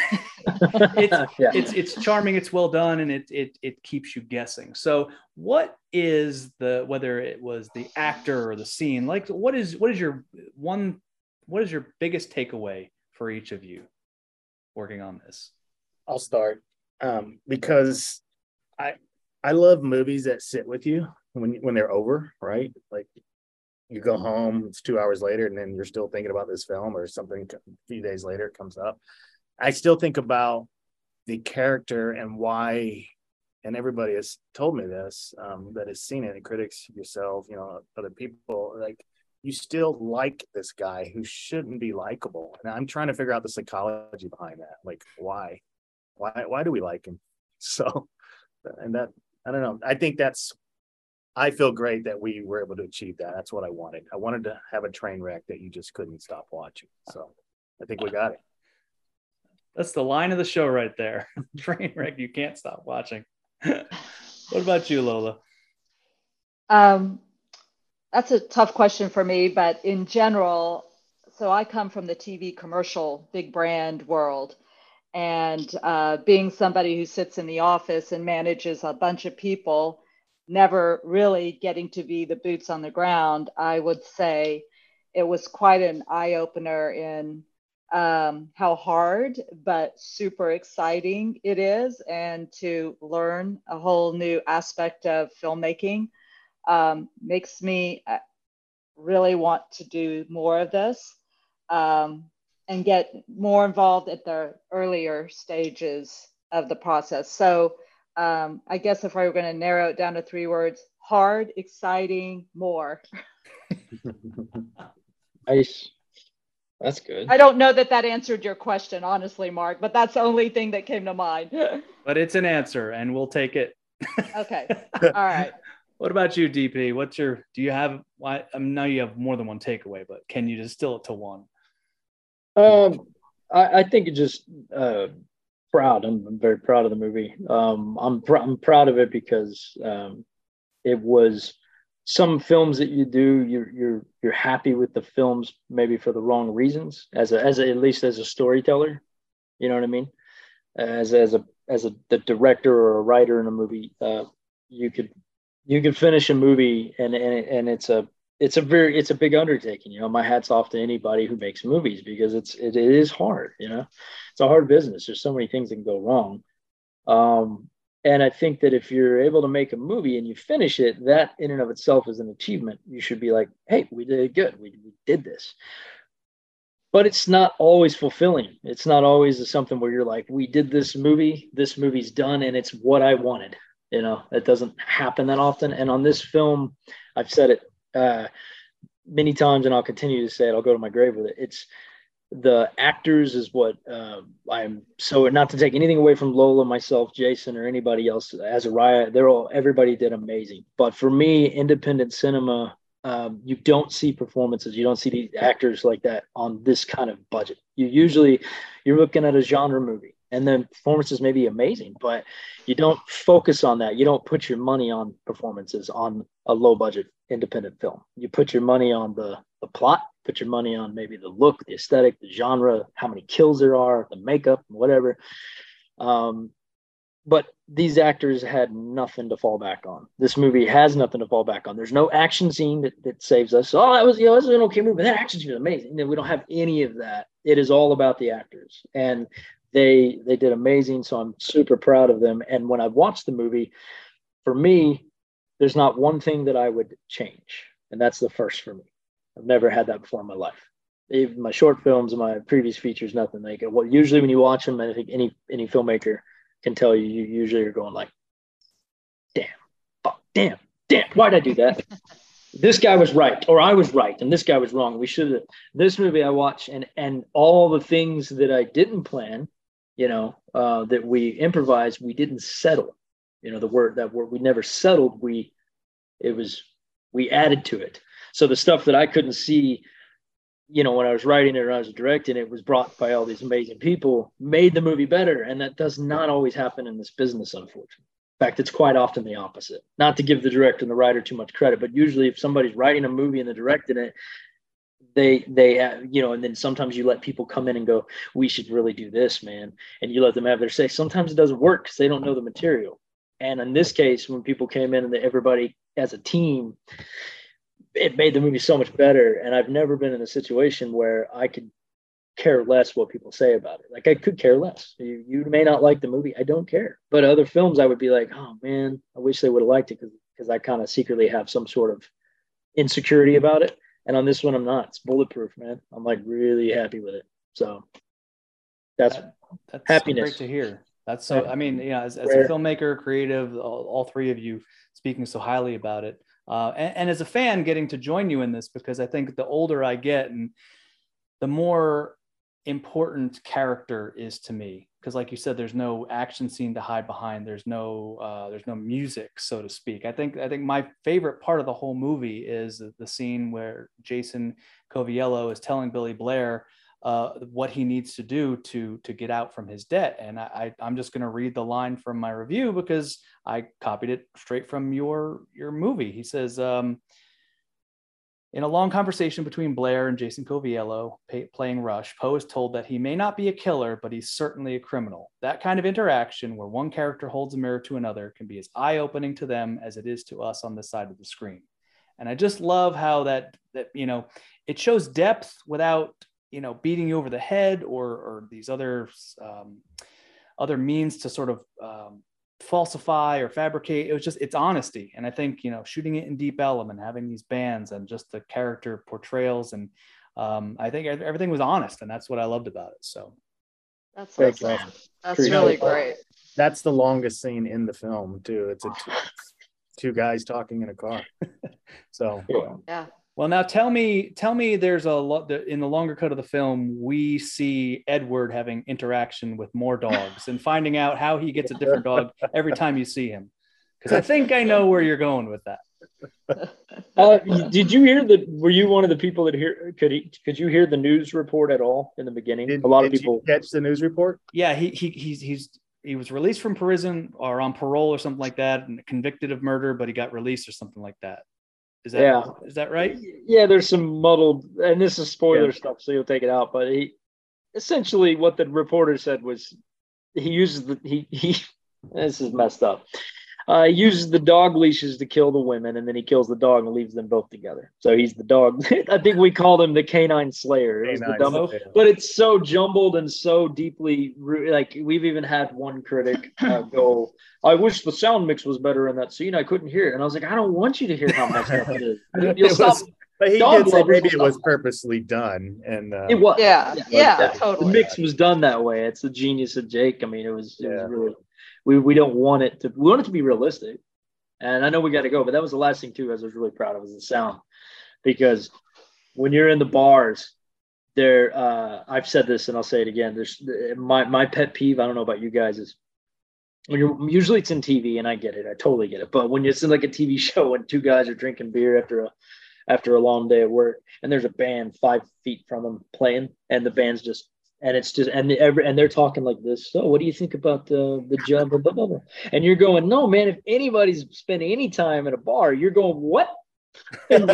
it's, yeah. it's it's charming, it's well done, and it it it keeps you guessing. So, what is the whether it was the actor or the scene, like what is what is your one what is your biggest takeaway for each of you working on this? I'll start. Um, because I I love movies that sit with you when when they're over, right? Like you go home, it's two hours later, and then you're still thinking about this film, or something a few days later it comes up. I still think about the character and why, and everybody has told me this, um, that has seen it, and critics, yourself, you know, other people, like you still like this guy who shouldn't be likable. And I'm trying to figure out the psychology behind that. Like why? Why why do we like him? So, and that, I don't know. I think that's, I feel great that we were able to achieve that. That's what I wanted. I wanted to have a train wreck that you just couldn't stop watching. So I think we got it. That's the line of the show right there. Train wreck you can't stop watching. What about you, Lola? Um, that's a tough question for me, but in general, so I come from the T V commercial, big brand world. And uh, being somebody who sits in the office and manages a bunch of people, never really getting to be the boots on the ground, I would say it was quite an eye-opener in um, how hard but super exciting it is, and to learn a whole new aspect of filmmaking um, makes me really want to do more of this. Um, and get more involved at the earlier stages of the process. So um, I guess if I were going to narrow it down to three words, hard, exciting, more. Nice. That's good. I don't know that that answered your question, honestly, Mark, but that's the only thing that came to mind. But it's an answer, and we'll take it. Okay. All right. What about you, D P? What's your, do you have, I know you have more than one takeaway, but can you distill it to one? Um, I, I think it just uh, proud. I'm, I'm very proud of the movie. Um, I'm pr- I'm proud of it because um, it was some films that you do. You're you're you're happy with the films maybe for the wrong reasons. As a as a, at least as a storyteller, you know what I mean. As as a as a the director or a writer in a movie, uh, you could you could finish a movie and and and it's a it's a very it's a big undertaking. You know, my hat's off to anybody who makes movies because it's it, it is hard. You know, it's a hard business. There's so many things that can go wrong. Um, and I think that if you're able to make a movie and you finish it, that in and of itself is an achievement. You should be like, hey, we did it good. We we did this. But it's not always fulfilling. It's not always something where you're like, we did this movie, this movie's done, and it's what I wanted. You know, it doesn't happen that often. And on this film, I've said it uh, many times, and I'll continue to say it. I'll go to my grave with it. It's the actors is what uh, I'm so not to take anything away from Lola, myself, Jason, or anybody else. Azariah, they're all everybody did amazing. But for me, independent cinema, um, you don't see performances. You don't see the actors like that on this kind of budget. You usually you're looking at a genre movie, and then performances may be amazing, but you don't focus on that. You don't put your money on performances on a low budget independent film. You put your money on the the plot. Put your money on maybe the look, the aesthetic, the genre, how many kills there are, the makeup, whatever. Um, but these actors had nothing to fall back on. This movie has nothing to fall back on. There's no action scene that, that saves us. Oh, that was, you know, it was an okay movie, but that action scene was amazing. We don't have any of that. It is all about the actors. And they they did amazing. So I'm super proud of them. And when I watched the movie, for me, there's not one thing that I would change. And that's the first for me. I've never had that before in my life. Even my short films and my previous features, nothing like it. Well, usually when you watch them, and I think any any filmmaker can tell you, you usually are going like, damn, fuck, damn, damn, why'd I do that? This guy was right, or I was right, and this guy was wrong. We should have. This movie I watched, and and all the things that I didn't plan, you know, uh, that we improvised, we didn't settle. You know, the word that word we never settled. We, it was, we added to it. So the stuff that I couldn't see, you know, when I was writing it or I was directing it, was brought by all these amazing people, made the movie better. And that does not always happen in this business, unfortunately. In fact, it's quite often the opposite. Not to give the director and the writer too much credit, but usually if somebody's writing a movie and they're directing it, they, they, uh, you know, and then sometimes you let people come in and go, we should really do this, man. And you let them have their say. Sometimes it doesn't work because they don't know the material. And in this case, when people came in and everybody as a team, it made the movie so much better. And I've never been in a situation where I could care less what people say about it. Like I could care less. You, you may not like the movie. I don't care. But other films, I would be like, oh man, I wish they would have liked it because because I kind of secretly have some sort of insecurity about it. And on this one, I'm not. It's bulletproof, man. I'm like really happy with it. So that's, that, that's happiness. Great to hear. That's so, I mean, you know, as, as a filmmaker, creative, all, all three of you speaking so highly about it. Uh, and, and as a fan, getting to join you in this, because I think the older I get and the more important character is to me, because like you said, there's no action scene to hide behind. There's no, uh, there's no music, so to speak. I think, I think my favorite part of the whole movie is the, the scene where Jason Coviello is telling Billy Blair uh, what he needs to do to, to get out from his debt. And I, I I'm just going to read the line from my review because I copied it straight from your, your movie. He says, um, in a long conversation between Blair and Jason Coviello, pay, playing Rush, Poe is told that he may not be a killer, but he's certainly a criminal. That kind of interaction where one character holds a mirror to another can be as eye-opening to them as it is to us on this side of the screen. And I just love how that, that, you know, it shows depth without, you know, beating you over the head or, or these other, um, other means to sort of, um, falsify or fabricate. It was just, it's honesty. And I think, you know, shooting it in Deep Ellum and having these bands and just the character portrayals and um, I think everything was honest, and that's what I loved about it. So That's Thank awesome. you. That's Appreciate really it. great. That's the longest scene in the film too. It's a two, two guys talking in a car. So Yeah. well, now tell me, tell me, there's a lot in the longer cut of the film. We see Edward having interaction with more dogs and finding out how he gets a different dog every time you see him. Because I think I know where you're going with that. Uh, did you hear the? Were you one of the people that hear? Could he, could you hear the news report at all in the beginning? Did, a lot did of people you catch the news report. Yeah, he he he's he's he was released from prison or on parole or something like that, and convicted of murder, but he got released or something like that. Is that Yeah. is that right? Yeah, there's some muddled, and this is spoiler Yeah. stuff, so you'll take it out. But he essentially what the reporter said was he uses the he he. This is messed up. Uh, he uses the dog leashes to kill the women, and then he kills the dog and leaves them both together. So he's the dog. I think we called him the canine slayer. It was the Canine dumbest- Slayer. but it's so jumbled and so deeply ru- like we've even had one critic uh, go, I wish the sound mix was better in that scene. I couldn't hear it. And I was like, I don't want you to hear how messed up it is. You'll It stop. was- But he Dog did say lovers maybe it will was stop. purposely done. And uh, It was. Yeah. Yeah, like, totally. The mix was done that way. It's the genius of Jake. I mean, it was, it Yeah. was really, we, we don't want it to, we want it to be realistic. And I know we got to go, but that was the last thing too, I was really proud of, was the sound. Because when you're in the bars, there, uh, I've said this and I'll say it again. There's my, my pet peeve. I don't know about you guys, is when you're, usually it's in T V, and I get it. I totally get it. But when it's in like a T V show and two guys are drinking beer after a, after a long day of work, and there's a band five feet from them playing, and the band's just, and it's just, and every, and they're talking like this. So what do you think about the, the jump? Blah, blah, blah. And you're going, no, man, if anybody's spending any time at a bar, you're going, what? and,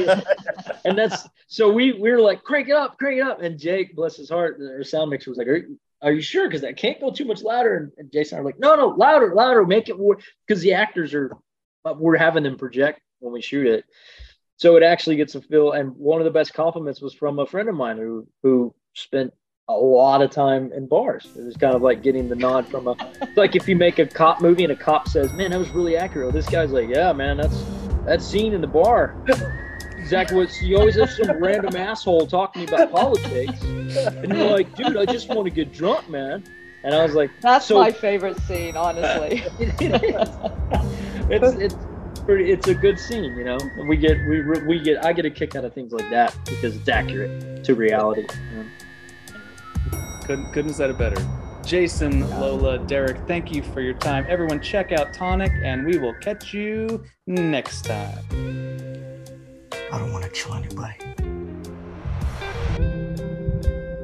and that's, so we, we were like, crank it up, crank it up. And Jake, bless his heart, our sound mixer was like, are, are you sure? Because that can't go too much louder. And, and Jason and I were like, no, no, louder, louder, make it more, because the actors are, we're having them project when we shoot it. So it actually gets a feel. And one of the best compliments was from a friend of mine who, who spent a lot of time in bars. It was kind of like getting the nod from a, it's like if you make a cop movie and a cop says, man, that was really accurate. This guy's like, yeah, man, that's, that scene in the bar. Exactly what, you always have some random asshole talking to me about politics. And you're like, dude, I just want to get drunk, man. And I was like, That's so, my favorite scene, honestly. it is. It's, it's, pretty, it's a good scene, you know. And we get, we, we get, I get a kick out of things like that because it's accurate to reality. You know? Couldn't couldn't have said it better. Jason, Lola, Derek, thank you for your time. Everyone, check out Tonic, and we will catch you next time. I don't want to kill anybody.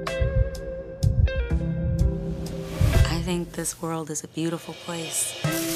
I think this world is a beautiful place.